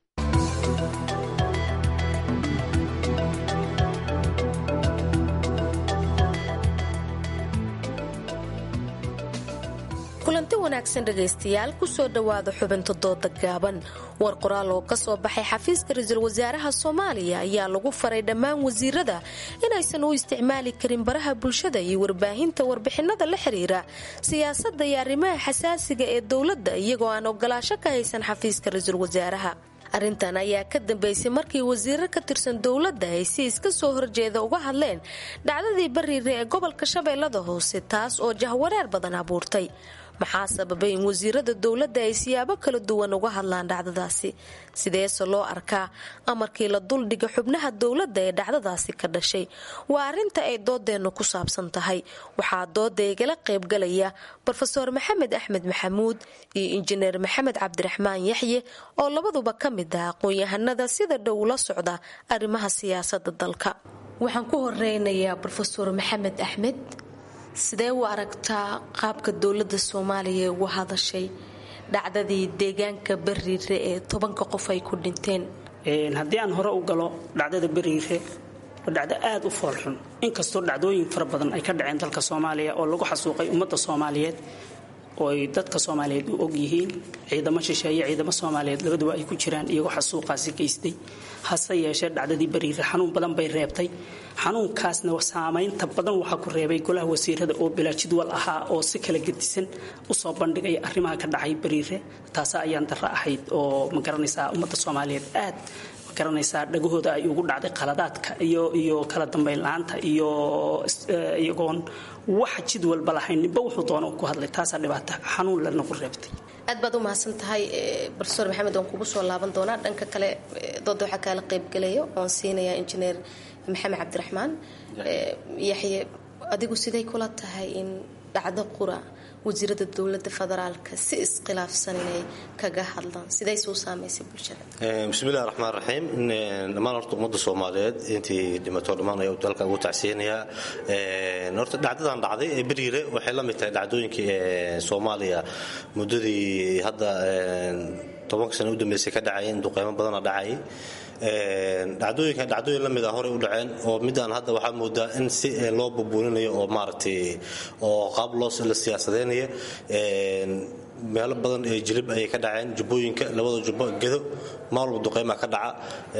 kulanti wanaagsan dhegaystayaal kusoo dhowaada xubinta dooda gaaban war qoraal oo ka soo baxay xafiiska ra-iisul wasaaraha soomaaliya ayaa lagu faray dhammaan wasiirada inaysan u isticmaali karin baraha bulshada iyo warbaahinta warbixinada la xiriira siyaasadda iyo arrimaha xasaasiga ee dowladda iyagoo aan ogolaasho ka haysan xafiiska ra-iisul wasaaraha arrintan ayaa ka dambeysay markii wasiiro ka tirsan dowladda ay si iska soo horjeeda uga hadleen dhacdadii bariire ee gobolka shabeellada hoose taas oo jahwareer badan abuurtay maxaa sababay in wasiirada dowladda ay siyaabo kala duwan uga hadlaan dhacdadaasi sideese loo arkaa amarkii la duldhiga xubnaha dowladda ee dhacdadaasi ka dhashay waa arrinta ay doodeennu ku saabsan tahay waxaa dooda igala qaybgalaya brofeor maxamed axmed maxamuud iyo injineer maxamed cabdiraxmaan yaxye oo labaduba ka mid ah aqoon-yahanada sida dhow la socda arrimaha siyaasada dalka waxaan ku horeynayaa brofeor maxamed axmed sidee u aragtaa qaabka dowladda soomaaliya ugu hadashay dhacdadii deegaanka bariire ee 10 qof ay ku dhinteen haddii aan hore u galo dhacdada bariire waa dhacdo aad u foolxun inkastoo dhacdooyin fara badan ay ka dhaceen dalka soomaaliya oo lagu xasuuqay ummadda soomaaliyeed oo ay dadka soomaaliyeed u og yihiin ciidamo shisheeye ciidamo soomaaliyeed labaduba ay ku jiraan iyagoo xasuuqaasi geystay hase yeeshee dhacdadii bariire xanuun badan bay reebtay xanuunkaasna saamaynta badan waxaa ku reebay golaha wasiirada oo bilaa jadwal ahaa oo si kala gedisan usoo bandhigaya arrimaha ka dhacay bariire taas ayaan darro ahayd oo ma garanaysaa ummadda soomaaliyeed aad garanaysaa dhagahooda ay ugu dhacday qaladaadka iyo kala dambayn la-aanta iyo iyagoon wax jid walba lahayn ninba wuxuu doono ku hadlay taasaa dhibaata xanuun lanagu reebtay aad baad u mahadsan tahay profesor maxamed waan kugu soo laaban doonaa dhanka kale dooda waxaa kaala qaybgalayo oon siinayaa injineer maxamed cabdiraxmaan yaxye adigu siday kula tahay in dhacdo qura wasiirada dowlada federaalka si iskhilaafsan inay kaga hadlaan siday soo saamaysay bulshada bismillahi raxmaan raxiim dhammaan horta ummadda soomaaliyeed intii dhimato dhammaan ayaa dalka ugu tacsiinayaa horta dhacdadan dhacday ee beriire waxay la mid tahay dhacdooyinkii soomaaliya muddadii hadda 10 sano u dambeysay ka dhacayeen duqeymo badana dhacayay dhacdooyin lamid ah horey u dhaceen oo midaan hadda waxaa moodaa in si loo bubuuninayo oo maaragtay oo qaab loo la siyaasadeynayo meelo badan ee jilib ayay ka dhaceen jubbooyinka labada jubbo gedo maalwalba duqeymaa ka dhaca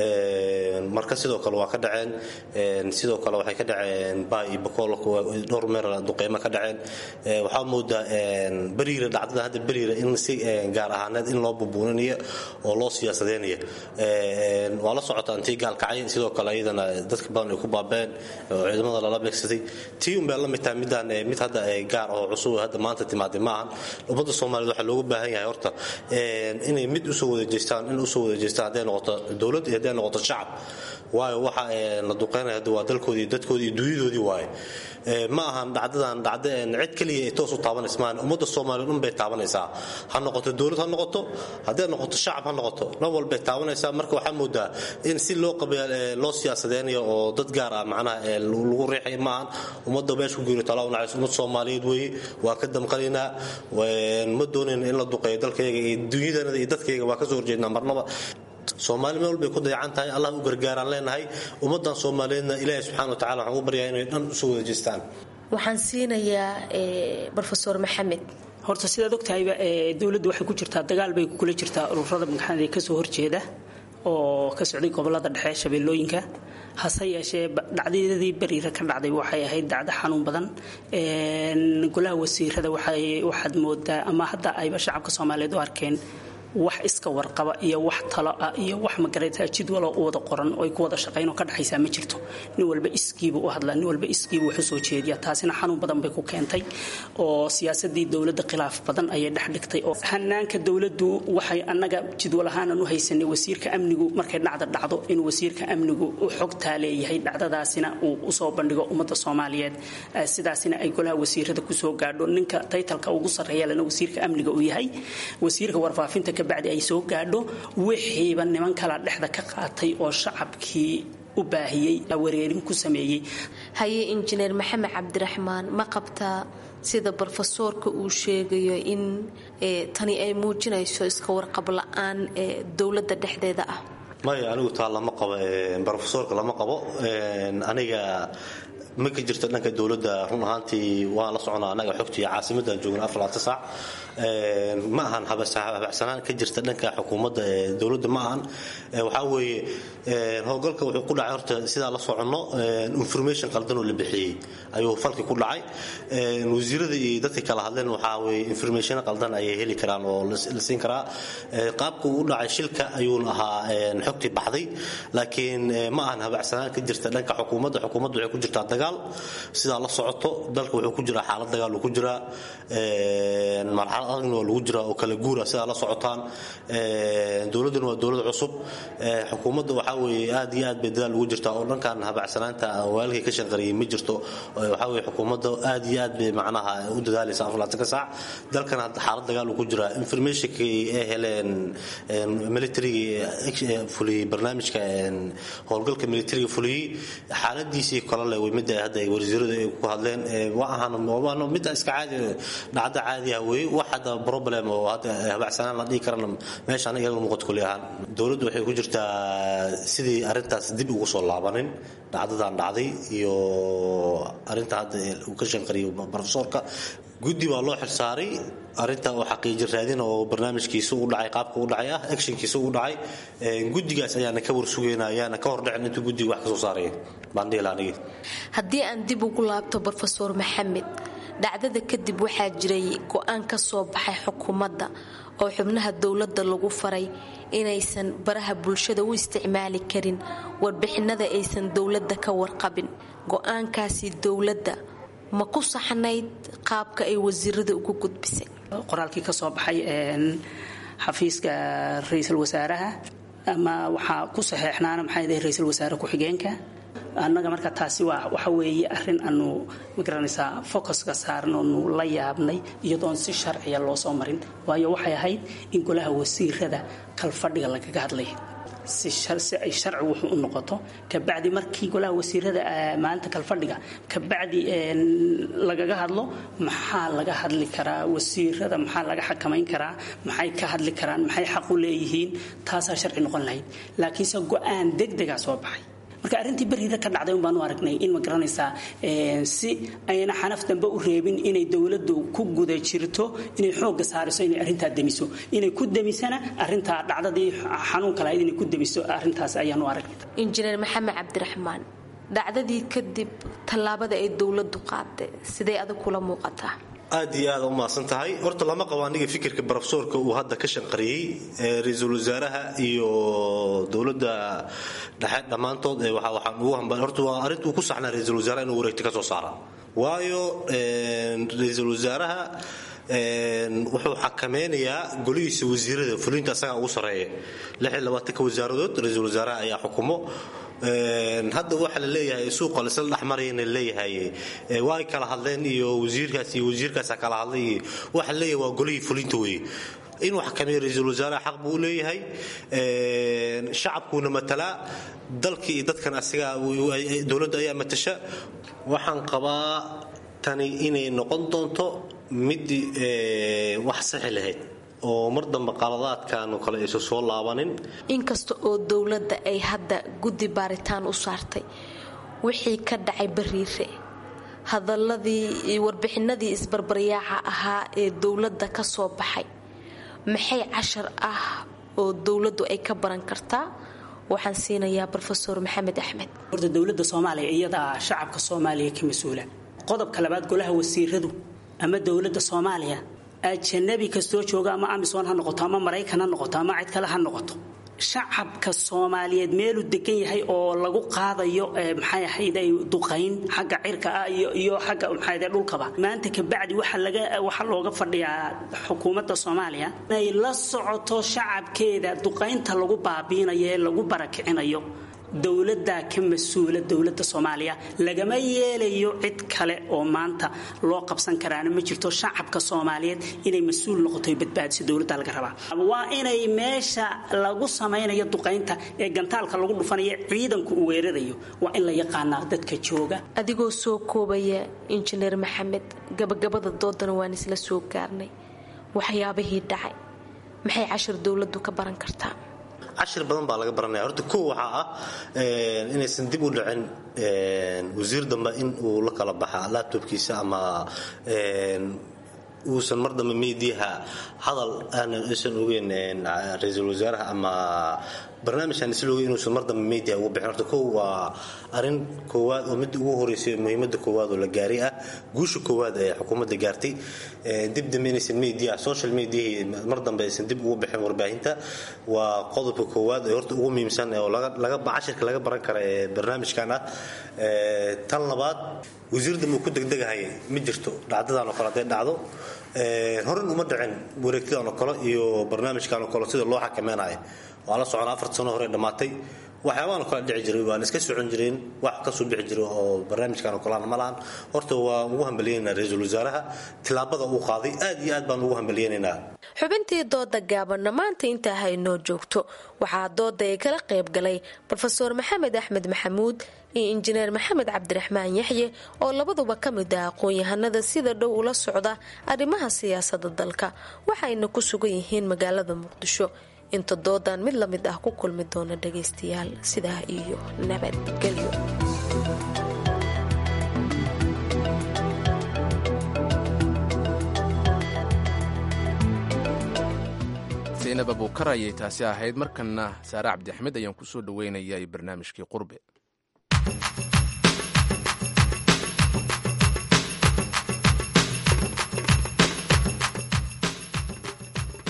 marka sidoo kale waa ka dhaceen sidoo kale waxay ka dhaceen baa iyo bakool dhowr meer duqeyma ka dhaceen waxaa moodaa beriira dhacdada hadda beriira in si gaar ahaaneed in loo bubuuninayo oo loo siyaasadeynayo waa la socota intii gaalkacay sidoo kale iyadana dadka badan ay ku baabeen oo ciidamada lala beegsaday tii unbay la mid tahay midaan mid hadda gaar oo cusub hadda maanta timaaday maahan ummadda Soomaaliyeed waxaa looga baahan yahay horta inay mid u soo wada jeestaan hadday noqoto dowlad iyo hadday noqoto shacab waayo waxa la duqeynaya hadda waa dalkoodii dadkoodii iyo dunyadoodii waaye ma ahan dhacdadan cid kaliya ay toos u taabanaysaa ummadda Soomaaliyeed un bay taabanaysaa ha noqoto dowlad ha noqoto hadday noqoto shacab ha noqoto dhan walba ay taabanaysaa marka waxaa moodaa in si loo qabeeyo loo siyaasadeynayo oo dad gaar ah macnaha lagu riixay maahan ummadda meesha ku guurto talaa unacays ummadda Soomaaliyeed weeye waa ka damqalinaa ma doonin in la duqeeyo dalkayga iyo dunyadana iyo dadkayga waa ka soo horjeednaa marnaba Soomaali meel walba ku dayacan tahay Allah u gargaaraan leenahay ummadan Soomaaliyeedna Ilaahay subxaanahu wa ta'aala waxaan u baryaa inay dhan u soo wada jeestaan waxaan siinayaa professor Maxamed horta sidaad ogtahayba dawladdu waxay ku jirtaa dagaal bay kula jirtaa ururada magxanada ka soo horjeeda oo ka socday gobolada dhexe shabeellooyinka hase yeeshee dhacdadii beriira ka dhacday waxay ahayd dhacdo xanuun badan golaha wasiirada waxaad moodaa ama hadda ayba shacabka Soomaaliyeed u arkeen wax iska warqaba iyo wax talo ah iyo wax magarayta jidwal oo wada qoran oo ay ku wada shaqeeyno ka dhaxaysa ma jirto nin walba iskiiba u hadla nin walba iskiiba wuxuu soo jeediya taasina xanuun badan bay ku keentay oo siyaasadii dawladda khilaaf badan ayay dhex dhigtay oo hanaanka dawladdu waxay anaga jidwal ahaan u haysanay wasiirka amnigu markay dhacdo in wasiirka amnigu uu xogta leeyahay dhacdadaasina uu u soo bandhigo ummadda Soomaaliyeed sidaasina ay golaha wasiirada ku soo gaadho ninka title-ka ugu sareeya lana wasiirka amniga uu yahay wasiirka warfaafinta بعد ay soo gaadho wixiiba niman kala dhexda ka qaatay oo shacabkii u baahiyay wareerin ku sameeyay haye injineer maxamed cabdiraxmaan ma qabtaa sida professorka uu sheegayo in tani ay muujinayso iska warqab la'aan dawladda dhexdeeda ah maya anigu taa lama qabo professorka lama qabo aniga ma ka jirto dhanka dawladda run ahaantii waan la soconaa anaga xogtii caasimadda joogna 4 saac ma ahan habacsanaan ka jirta dhanka xukuumadda dawladda ma ahan waxa weeye howlgalka wuxuu ku dhacay horta sida la socono information qaldan oo la bixiyay ayuu falki ku dhacay wasiirada iyo dadka kala hadleen waxa weeye information qaldan ay heli karaan oo la siin karaa qaabku u dhacay shilka ayuu ahaa xogtii baxday laakiin ma ahan habacsanaan ka jirta dhanka xukuumadda waxay ku jirtaa dagaal sida la socoto dalka wuxuu ku jiraa xaalad dagaal uu ku jiraa marxalad adag oo lagu jiraa oo kala guura sida la socotaan dawladuna waa dawlad cusub xukuumadda waxa weeye aad iyo aad bay dadaal ugu jirtaa oo dhankan habacsanaanta walaalkii ka shaqeeyay ma jirto waxa weeye xukuumadda aad iyo aad bay macnaha u dadaalaysaa 4 saac dalkan xaalad dagaal uu ku jiraa information-kii ay heleen military fuliyay barnaamijka howlgalka military fuliyay xaaladiisii kala leh way mid hadda ay wasiiradu ay ku hadleen waa mid iska caadi dhacdo caadi ah way waxada problem oo hadda habacsanaan la dhigi karana meeshaan iyaga muuqato kulli ahaan dawladdu waxay ku jirtaa sidii arintaas dib ugu soo laabanin dhacdadan dhacday iyo arinta hadda uu ka shaqeeyo professorka guddi waa loo xilsaaray arinta oo xaqiijin raadin oo barnaamijkiisa u dhacay qaabka u dhacay actionkiisa u dhacay guddigaas ayaana ka warsugeynayaan ka hor dhicin intuu guddiga wax ka soo saaray bandhiilaanigi haddii aan dib ugu laabto professor Maxamed dhacdada kadib waxaa jiray go'aan ka soo baxay xukuumadda oo xubnaha dowladda lagu faray inaysan baraha bulshada u isticmaali karin warbixinada aysan dowladda ka warqabin. go'aankaasi dowladda ma ku saxnayd qaabka ay wasiirada ugu gudbisay? qoraalkii ka soo baxay xafiiska ra'iisul wasaaraha ama waxaa ku saxeexnaana maxay ahayd ra'iisul wasaare ku-xigeenka. annaga marka taasi waxa weeye arrin aanu magaranaysaa focuska saarno nu la yaabnay iyadoon si sharciya loo soo marin, waayo waxay ahayd in golaha wasiirada kalfadhiga lagaga hadlay si ay sharci wuxuu u noqoto. kabacdi markii golaha wasiirada maalinta kalfadhiga kabacdi lagaga hadlo maxaa laga hadli karaa wasiirada, maxaa laga xakamayn karaa, maxay ka hadli karaan, maxay xaq u leeyihiin, taasaa sharci noqon lahayd. laakiinse go'aan degdegaa soo baxay. marka arrintii bariira ka dhacday un baanu aragnay in ma garanaysaa si ayna xanaf dambe u reebin inay dowladdu ku guda jirto inay xoogga saariso inay arrintaa demiso, inay ku demisana arrintaa dhacdadii xanuunka lahayd inay ku demiso. arrintaas ayaanu aragnay. injineer maxamed cabdiraxmaan, dhacdadii kadib tallaabada ay dowladdu qaaday sidee adag kula muuqataa? aad iyo aad u mahadsan tahay. horta lama qabo aniga fikirka barofesoorka uu hadda ka shanqariyey ra'iisul wasaaraha iyo dowladda dhexe dhammaantood waxaan ugu hambal horta waa arrinta uu ku saxnaa ra'iisul wasaaraha inuu wareegto ka soo saara, waayo ra'iisul wasaaraha wuxuu xakameynayaa golihiisa wasiirada fulinta asagaa ugu sarreeya. 26 wasaaradood ra'iisul wasaaraha ayaa xukumo. hadda waxa la leeyahay suuqa lasla dhexmarayna leeyahay way kala hadleen iyo wasiirkaas kala hadlay, waxa leeyahay waa golihii fulinta weeye inuu xakameeyo ra'iisul wasaaraha xaq buu leeyahay. shacabkuna matala dalkii iyo dadkan asiga dowladda ayaa matasha. waxaan qabaa tani inay noqon doonto mid wax saxi lahayd oo mar dambe qaladaadkan kale aysu soo laabanin. inkasta oo dowladda ay hadda guddi baaritaan u saartay wixii ka dhacay bariire, hadaladii iyo warbixinadii isbarbaryaaca ahaa ee dowladda ka soo baxay, maxay cashar ah oo dowladdu ay ka baran kartaa? waxaan siinayaa brofesor maxamed axmed. horta dowladda soomaaliya iyadaa shacabka soomaaliya ka mas-uula. qodobka labaad, golaha wasiiradu ama dowladda soomaaliya ajanabi kastoo jooga ama amisom ha noqoto ama maraykan ha noqoto ama cid kale ha noqoto, shacabka soomaaliyeed meeluu degan yahay oo lagu qaadayo maxay ahayd ay duqayn xagga cirka ah iyo xagga maxay ahayd dhulkaba. maanta ka bacdi waxa looga fadhiyaa xukuumadda Soomaaliya inay la socoto shacabkeeda duqaynta lagu baabiinayo ee lagu barakicinayo. dowladda ka mas-uula dowladda Soomaaliya lagama yeelayo cid kale oo maanta loo qabsan karaana ma jirto. shacabka Soomaaliyeed inay mas-uul noqoto badbaadiso dowladda laga rabaa. waa inay meesha lagu samaynayo duqaynta ee gantaalka lagu dhufanayo ciidanku u weerarayo waa in la yaqaanaa dadka jooga. adigoo soo koobaya injineer maxamed, gabagabada doodana waan isla soo gaarnay. waxyaabihii dhacay maxay cashir dowladdu ka baran kartaa? cashir badan baa laga baranaya. horta kow waxaa ah inaysan dib u dhicin wasiir dambe in uu la kala baxa laptopkiisa ama uusan mar dambe meediyaha hadal aanaysan ogeyn ra'iisul wasaaraha ama barnaamijkan isla ogeyn inuusan mar dambe meediyaha ugu bixin. horta kow waa arrin koowaad oo mid ugu horeysay muhiimadda koowaad oo la gaaray ah, guusha koowaad ee xukuumadda gaartay. dib dambe inaysan meediyaha social mediahii mar dambe aysan dib ugu bixin warbaahinta waa qodobka koowaad ee horta ugu muhiimsan oo cashirka laga baran kara ee barnaamijkan ah. tan labaad, wasiirda muu ku degdegahay ma jirto dhacdadan oo kale hadday dhacdo horan uma dhicin wareegtadan oo kale iyo barnaamijkan oo kale sida loo xakameynayo. waa la socon 4 sano hore dhamaatay, waxyaabahan oo kale dhici jiray waan iska socon jireen, wax ka soo bixi jiray oo barnaamijkan oo kale ma lahan. horta waa ugu hambalyeynaa ra'iisul wasaaraha tilaabada uu qaaday, aad iyo aad baan ugu hambalyeynaa. xubintii dooda gaabanna maanta intaa haynoo joogto. waxaa dooda ay kala qayb galay brofesor maxamed axmed maxamuud iyo injineer maxamed cabdiraxmaan yaxye oo labaduba ka mid ah aqoon-yahanada sida dhow ula socda arrimaha siyaasadda dalka, waxayna ku sugan yihiin magaalada muqdisho. inta doodan mid la mid ah ku kulmi doona dhagaystayaal, sidaa iyo nabadgelyo. zaynab abuukar ayay taasi ahayd. markana saare cabdi axmed ayaan ku soo dhoweynayaa barnaamijkii qurbe.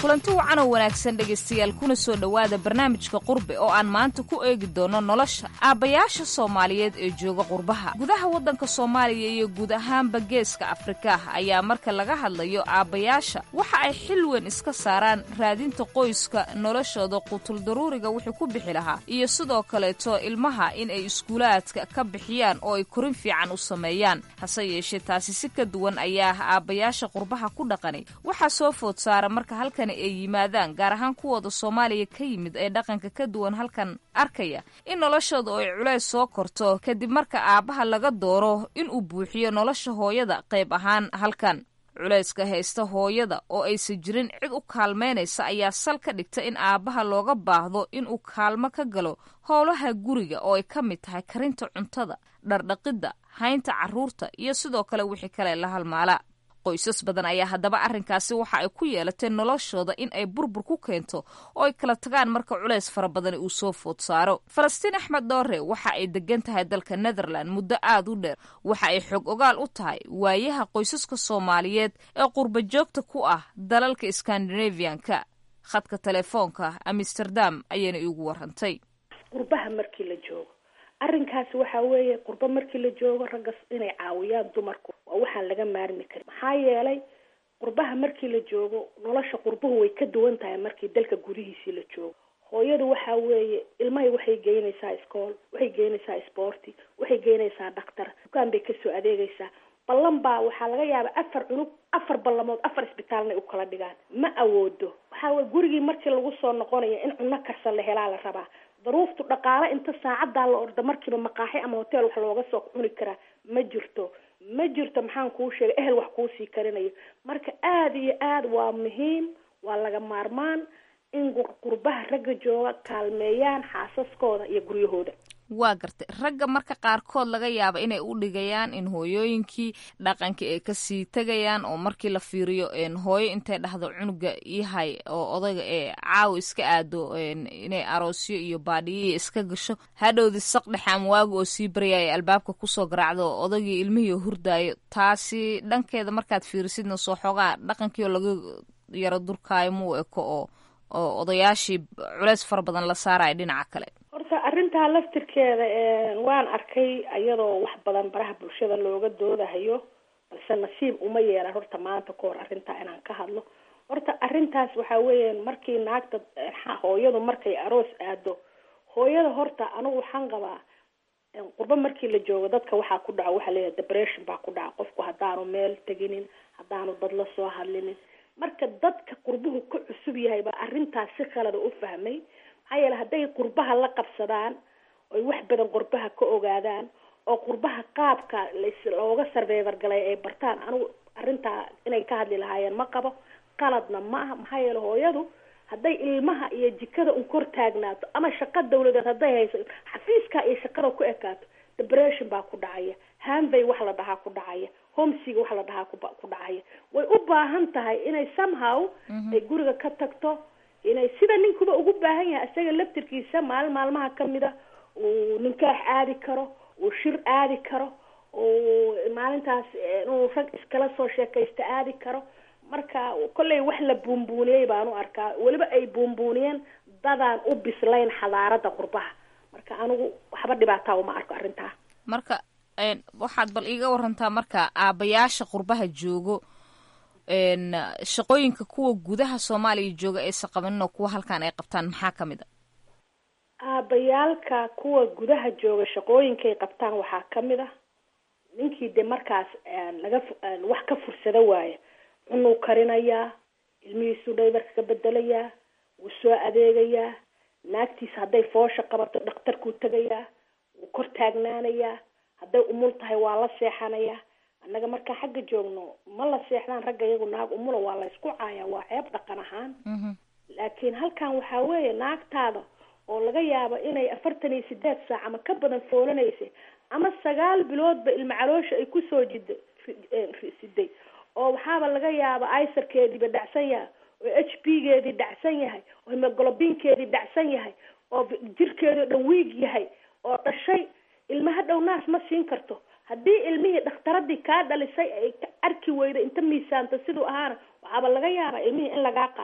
kulanti wacan oo wanaagsan dhegaystayaal kuna soo dhowaada barnaamijka qurbe oo aan maanta ku eegi doono nolosha aabbayaasha soomaaliyeed ee jooga qurbaha gudaha waddanka soomaaliya iyo guud ahaanba geeska afrika ayaa marka laga hadlayo aabbayaasha waxa ay xil weyn iska saaraan raadinta qoyska noloshooda qutuldaruuriga wuxuu ku bixi lahaa iyo sidoo kaleeto ilmaha in ay iskuulaadka ka bixiyaan oo ay korin fiican u sameeyaan hase yeeshee taasi si ka duwan ayaa aabbayaasha qurbaha ku dhaqanay waxaa soo food saara marka halkan ay yimaadaan gaar ahaan kuwooda soomaaliya ka yimid ee dhaqanka ka duwan halkan arkaya in noloshooda ay culays soo korto kadib marka aabbaha laga dooro inuu buuxiyo nolosha hooyada qayb ahaan halkan culayska haysta hooyada oo aysan jirin cid u kaalmaynaysa ayaa sal ka dhigta in aabbaha looga baahdo inuu kaalmo ka galo howlaha guriga oo ay ka mid tahay karinta cuntada dhardhaqidda haynta carruurta iyo sidoo kale wixii kale la halmaala qoysas badan ayaa haddaba arrinkaasi waxa ay ku yeelatay noloshooda in ay burbur ku keento oo ay kala tagaan marka culays fara badan uu soo food saaro falastiin axmed dhoore waxa ay degan tahay dalka netherland muddo aad u dheer waxa ay xog ogaal u tahay waayaha qoysaska soomaaliyeed ee qurba joogta ku ah dalalka scandinavianka khadka telefoonka amsterdam ayayna iigu warantay qurbaha markii la joogo arrinkaasi waxa weeye qurba markii la joogo ragga inay caawiyaan dumarku waa waxaan laga maarmi karin maxaa yeelay qurbaha markii la joogo nolosha qurbuhu way ka duwan tahay markii dalka gudihiisii la joogo hooyadu waxa weeye ilmahay waxay geynaysaa iskool waxay geynaysaa isboorti waxay geynaysaa dhakhtar dukaan bay kasoo adeegaysaa ballan baa waxaa laga yaabaa 4 cunug 4 ballamood 4 isbitaalna u kala dhigaan ma awoodo waxa weeye gurigii markii lagu soo noqonayo in cunno karsan la helaa la rabaa daruuftu dhaqaale inta saacadaa la orda markiiba maqaaxi ama hotel wax looga soo cuni karaa ma jirto maxaan kuu sheegay ehel wax kuu sii karinayo marka aada iyo aad waa muhiim waa laga maarmaan in qurbaha ragga jooga kaalmeeyaan xaasaskooda iyo guryahooda waa gartay ragga marka qaarkood laga yaaba inay u dhigayaan in hooyooyinkii dhaqankii ay kasii tegayaan oo markii la fiiriyo hooyo intay dhahdo cunuga yahay oo odayga ee caawa iska aado inay aroosyo iyo baadhiyo iska gasho hadhowdi saq dhexe ama waaga oo sii baryaya albaabka kusoo garaacdo oo odaygii ilmihii hurdaayo taasi dhankeeda markaad fiirisidna soo xoogaa dhaqankii oo laga yaro durkaayo muu eko oo odayaashii culays fara badan la saaraya dhinaca kale horta arrintaa laftirkeeda waan arkay iyadoo wax badan baraha bulshada looga doodahayo balse nasiib uma yeelan horta maanta kahor arrintaa inaan ka hadlo horta arrintaas waxaa weeyaan markii naagta hooyadu markay aroos aado hooyada horta anigu waxaan qabaa qurbo markii la joogo dadka waxaa ku dhaco waxaa leeyahay depression baa ku dhaca qofku haddaanu meel teginin haddaanu dad la soo hadlinin marka dadka qurbuhu ka cusub yahay baa arrintaas si khalada u fahmay maxaa yeele hadday qurbaha la qabsadaan oy wax badan qurbaha ka ogaadaan oo qurbaha qaabka looga survivor galay ay bartaan anigu arrintaa inay ka hadli lahaayeen ma qabo qaladna ma aha maxaa yeele hooyadu hadday ilmaha iyo jikada un kor taagnaato ama shaqo dawladeed hadday hayso xafiiska iyo shaqada ku ekaato depression baa ku dhacaya hanbay wax la dhahaa ku dhacaya homesiga wax la dhahaa ku dhacaya way u baahan tahay inay somehow ay guriga ka tagto inay sida ninkuba ugu baahan yahay isaga laftirkiisa maalmaha kamida uu ninkaax aadi karo uu shir aadi karo uu maalintaas inuu rag iskala soo sheekaysta aadi karo marka kolley wax la buunbuuniyey baan u arkaa weliba ay buunbuuniyeen dadaan u bislayn xadaarada qurbaha marka anigu waxba dhibaataa uma arko arrintaa marka waxaad bal iiga warantaa marka aabbayaasha qurbaha joogo shaqooyinka kuwa gudaha soomaaliya jooga aysa qabanin oo kuwa halkaan ay qabtaan maxaa kamid a aabbayaalka kuwa gudaha jooga shaqooyinkay qabtaan waxaa kamid ah ninkii de markaas wax ka fursado waaya cunuu karinayaa ilmihiisuu dhaybarka ka bedelayaa wuu soo adeegayaa naagtiisa hadday foosha qabato dhakhtarkuu tegayaa wuu kor taagnaanayaa hadday umul tahay waa la seexanayaa annaga markaa xagga joogno ma la seexdaan ragga iyagu naag umula waa la isku caayaa waa ceeb dhaqan ahaan laakiin halkan waxaa weeye naagtaada oo laga yaabo inay 48 saac ama ka badan foolanaysa ama 9 biloodba ilma caloosha ay kusoo siday oo waxaaba laga yaaba aysarkeediiba dhacsan yahay oo HB-geedii dhacsan yahay oo hemoglobinkeedii dhacsan yahay oo jirkeedu dhan wiig yahay oo dhashay ilmaha dhow naas ma siin karto haddii ilmihii dhakhtaradii kaa dhalisay ay arki weyda inta miisaanta siduu ahaana waxaaba laga yaabaa ilmihii in lagaa qaato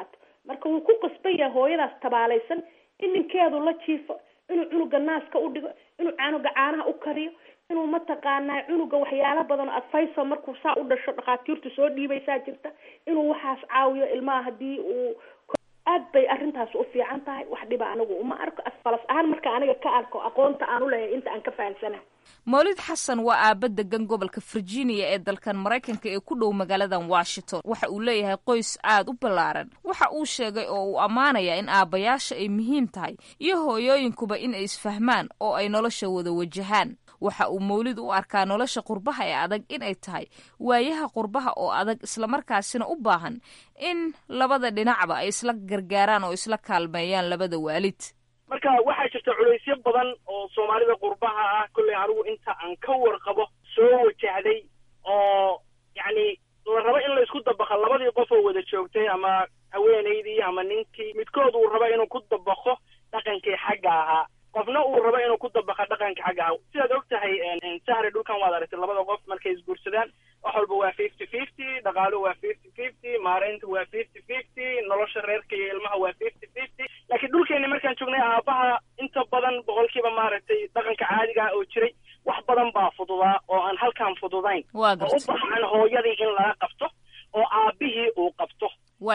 marka wuu ku qasban yahay hooyadaas tabaalaysan in ninkeedu la jiifo, inuu cunuga naaska u dhigo, inuu canuga caanaha u kariyo, inuu mataqaanaa cunuga waxyaalo badan advice markuu saa u dhasho dhakhaatiirtu soo dhiibaysaa jirta, inuu waxaas caawiyo ilmaha haddii uu aad bay arrintaas u fiican tahay. wax dhiba anigu uma arko asfalas ahaan marka aniga ka arko aqoonta aan u leeyahay inta aan ka fahamsanahay. mawlid xasan waa aaba degan gobolka Virginia ee dalkan Maraykanka ee ku dhow magaaladan Washington. waxa uu leeyahay qoys aad u ballaaran. waxa uu sheegay oo uu ammaanaya in aabayaasha ay muhiim tahay iyo hooyooyinkuba in ay isfahmaan oo ay nolosha wada wajahaan. waxa uu mawlid u arkaa nolosha qurbaha ee adag in ay tahay waayaha qurbaha oo adag islamarkaasina u baahan in labada dhinacba ay isla gargaaraan oo isla kaalmeeyaan labada waalid. marka waxaa jirta culaysyo badan oo soomaalida qurbaha ah kolley anigu inta aan ka warqabo soo wajahday oo yacni la rabo in la isku dabaqo labadii qof oo wada joogtay ama haweenaydii ama ninkii midkood uu rabo inuu ku dabaqo dhaqankii xagga ahaa, qofna uu rabo inuu ku dabaqa dhaqanka xagga ahaa. sidaad og tahay sahri dhulkan waad aragtay labada qof markay isguursadaan wax walba waa 50-50, dhaqaaluhu waa 50-50, maareynta waa 50-50, nolosha reerka iyo ilmaha waa 50-50. laakiin dhulkeeni markaan joognay aabaha inta badan boqolkiiba maaragtay dhaqanka caadiga ah oo jiray wax badan baa fududaa oo aan halkaan fududayn, oo u baahan hooyadii in laga qabto oo aabihii uu qabto.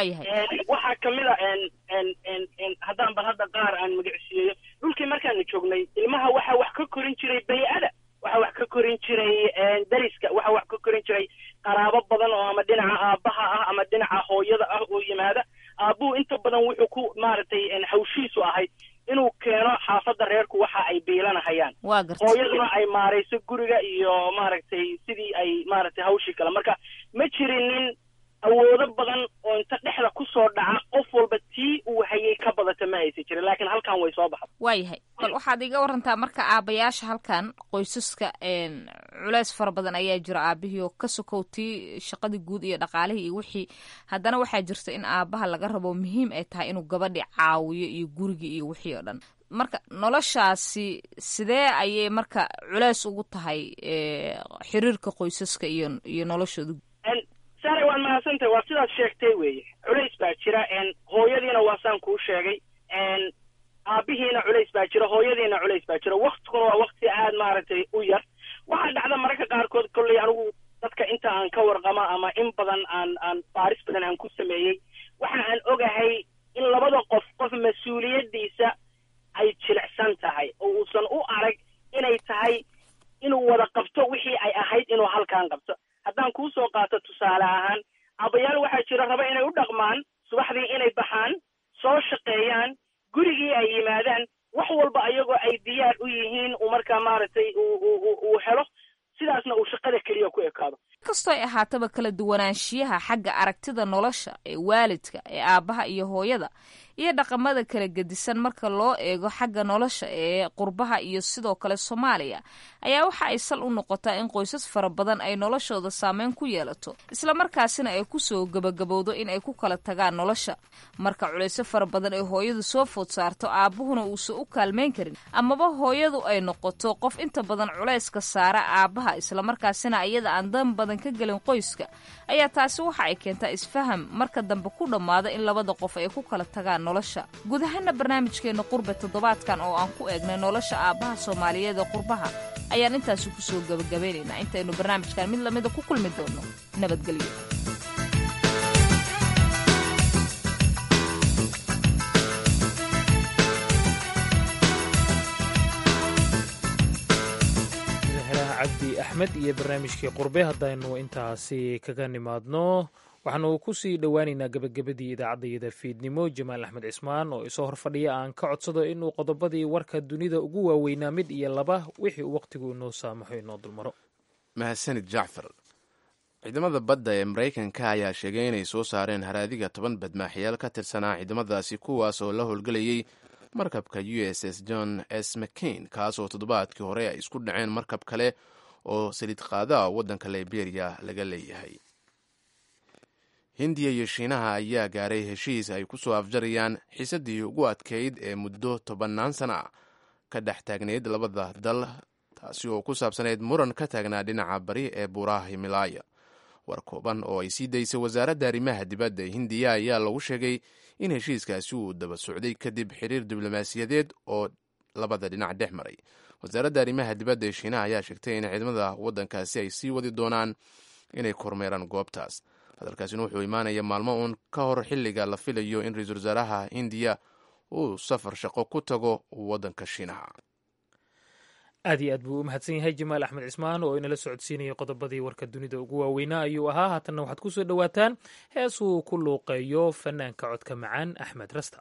waxaa kamid a haddaan bal hadda qaar aan magacsiiyeyo dhulkii markaanu joognay ilmaha waxaa wax ka korin jiray bay'ada, waxaa wax ka korin jiray dariska, waxaa wax ka korin jiray qaraabo badan oo ama dhinaca aabaha ah ama dhinaca hooyada ah oo yimaada. aabuhu inta badan wuxuu ku maaragtay hawshiisu ahayd inuu keeno xaafadda reerku waxa ay biilanahayaan, hooyaduna ay maarayso guriga iyo maaragtay sidii ay maaragtay hawshii kale. marka ma jirinin awoodo badan oo inta dhexda ku soo dhaca qof walba tii uu hayay ka badata ma aysan jirin, laakiin halkan way soo baxda. waayahay bal waxaad iga warantaa marka aabayaasha halkan qoysaska culays fara badan ayaa jira aabihii oo ka sokowtii shaqadii guud iyo dhaqaalihii iyo wixii, haddana waxaa jirta in aabaha laga rabo muhiim ay tahay inuu gabadhi caawiyo iyo gurigii iyo wixii oo dhan. marka noloshaasi sidee ayay marka culays ugu tahay xiriirka qoysaska iyo noloshooda? sare waan mahadsantahay, waa sidaad sheegtay weeye, culays baa jira. hooyadiina waa saan kuu sheegay, aabihiina culays baa jira, hooyadiina culays baa jira. waktiguna waa wakti aad maaragtay u yar. waxaa dhacda mararka qaarkood kolley anigu dadka inta aan ka warqama ama in badan aan baaris badan aan ku sameeyey, waxa aan ogahay in labada qof mas-uuliyaddiisa ay jilicsan tahay oo uusan u arag inay tahay inuu wada qabto wixii ay ahayd inuu halkaan qabto. haddaan kuu soo qaato tusaale ahaan, aabayaal waxaa jira raba inay u dhaqmaan subaxdii inay baxaan, soo shaqeeyaan, gurigii ay yimaadaan, wax walba ayagoo ay diyaar u yihiin uu markaa maaragtay uu helo, sidaasna uu shaqada keliya ku ekaado. kastoo ay ahaataba kala duwanaanshiyaha xagga aragtida nolosha ee waalidka ee aabaha iyo hooyada iyo dhaqamada kala gedisan marka loo eego xagga nolosha ee qurbaha iyo sidoo kale Soomaaliya ayaa waxa ay sal u noqotaa in qoysas fara badan ay noloshooda saameyn ku yeelato isla markaasina ay ku soo gabagabowdo in ay ku kala tagaan nolosha. marka culeysyo fara badan ay hooyadu soo food saarto aabuhuna uusan u kaalmeyn karin amaba hooyadu ay noqoto qof inta badan culeyska saara aabaha isla markaasina ayada aan dan badan ka gelin qoyska, ayaa taasi waxa ay keentaa isfaham marka dambe ku dhammaada in labada qof ay ku kala tagaan nolosha. guud ahaana barnaamijkeena qurbe toddobaadkan oo aan ku eegnay nolosha aabaha Soomaaliyeed ee qurbaha ayaan intaasi ku soo gabagabaynaynaa. intaynu barnaamijkan mid lamida ku kulmi doono, nabadgelyo. cabdi axmed iyo barnaamijkii qurbe haddaynu intaasi kaga nimaadno waxaanu ku sii dhowaaneynaa gabagabadii idaacaddayada fiidnimo. jamaal axmed cismaan oo isoo hor fadhiya aan ka codsado inuu qodobadii warka dunida ugu waaweynaa mid iyo laba wixii uu wakhtigu inoo saamaxo inoo dulmaro. mahadsanid jacfar. ciidamada badda ee maraykanka ayaa sheegay inay soo saareen haraadiga 10 badmaaxyaal ka tirsanaa ciidamadaasi kuwaas oo la howlgelayay markabka USS John S. McCain kaas oo toddobaadkii hore ay isku dhaceen markab kale oo saliid qaada waddanka Liberia laga leeyahay. hindiya iyo shiinaha ayaa gaaray heshiis ay ku soo afjarayaan xiisadii ugu adkeyd ee muddo 10 sano ka dhex taagneyd labada dal, taasi oo ku saabsaneyd muran ka taagnaa dhinaca bari ee buuraha Himalaya. war kooban oo ay sii daysay wasaaradda arrimaha dibadda ee hindiya ayaa lagu sheegay in heshiiskaasi uu daba socday kadib xiriir diblomaasiyadeed oo labada dhinac dhex maray. wasaaradda arrimaha dibadda ee shiinaha ayaa sheegtay in ciidamada waddankaasi ay sii wadi doonaan inay kormeeraan goobtaas. hadalkaasina wuxuu imaanaya maalmo uun ka hor xilliga la filayo in ra-iisul wasaaraha hindiya uu safar shaqo ku tago waddanka shiinaha. aad iyo aad buu u mahadsan yahay jamaal axmed cismaan oo inala socodsiinayay qodobadii warka dunida ugu waaweynaa ayuu ahaa. haatanna waxaad ku soo dhowaataan hees uu ku luuqeeyo fanaanka codka macaan axmed rasta.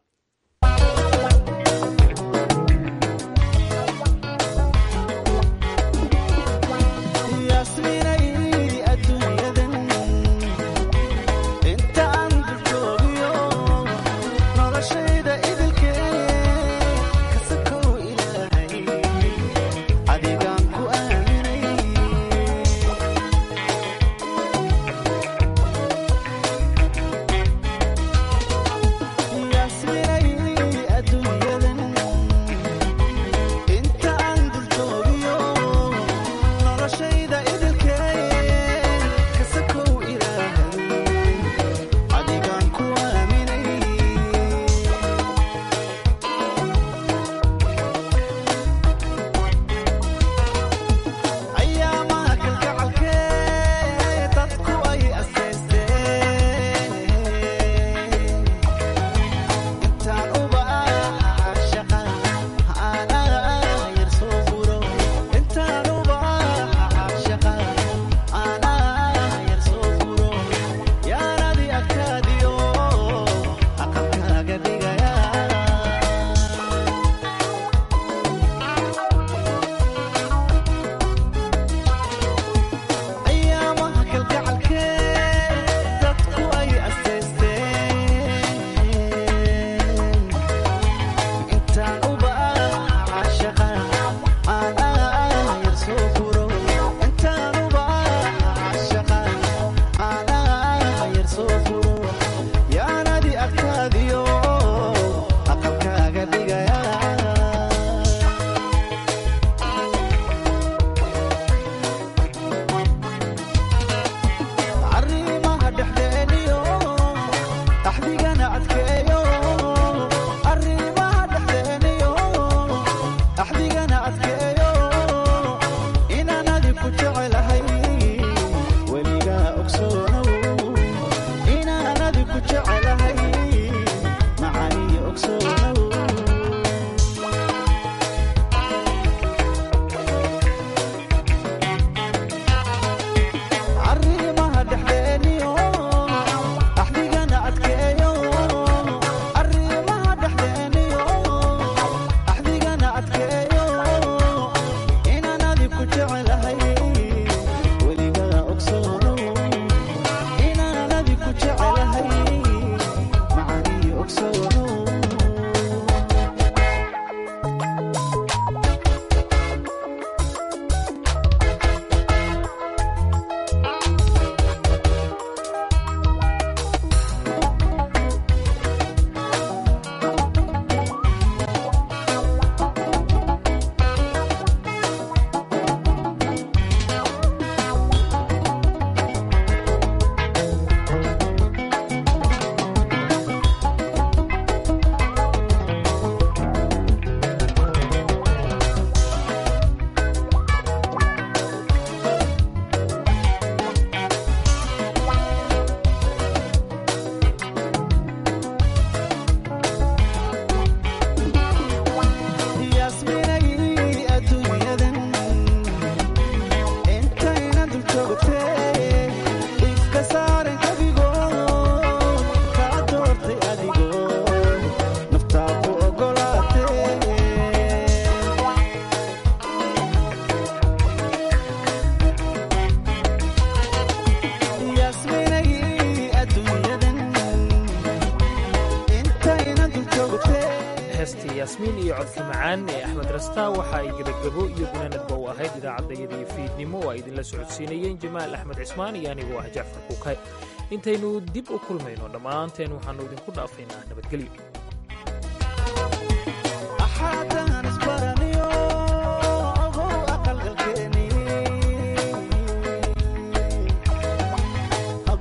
yaasmiin iyo codka macaan ee axmed rasta waxa ay gebagabo iyo gunaanadba u ahayd idaacaddayadii fiidnimo oo ay idinla socodsiinayeen jamaal axmed cismaan iyo anigu ah jacfar kuukay intaynu dib u kulmayno dhammaanteen waxaannu idinku dhaafaynaa nabadgelyo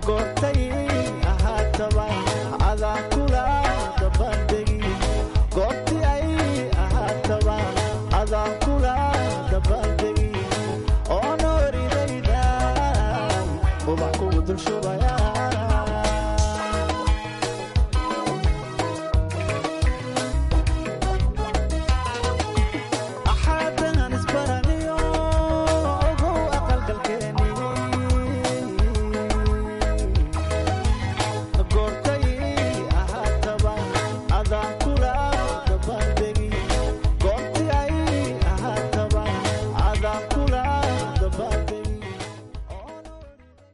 goortay ahaataba adaan kula dabandegi goortii ay ahaataba adaan kula dabandegi oo nooridayda ubax kugu dulshubaya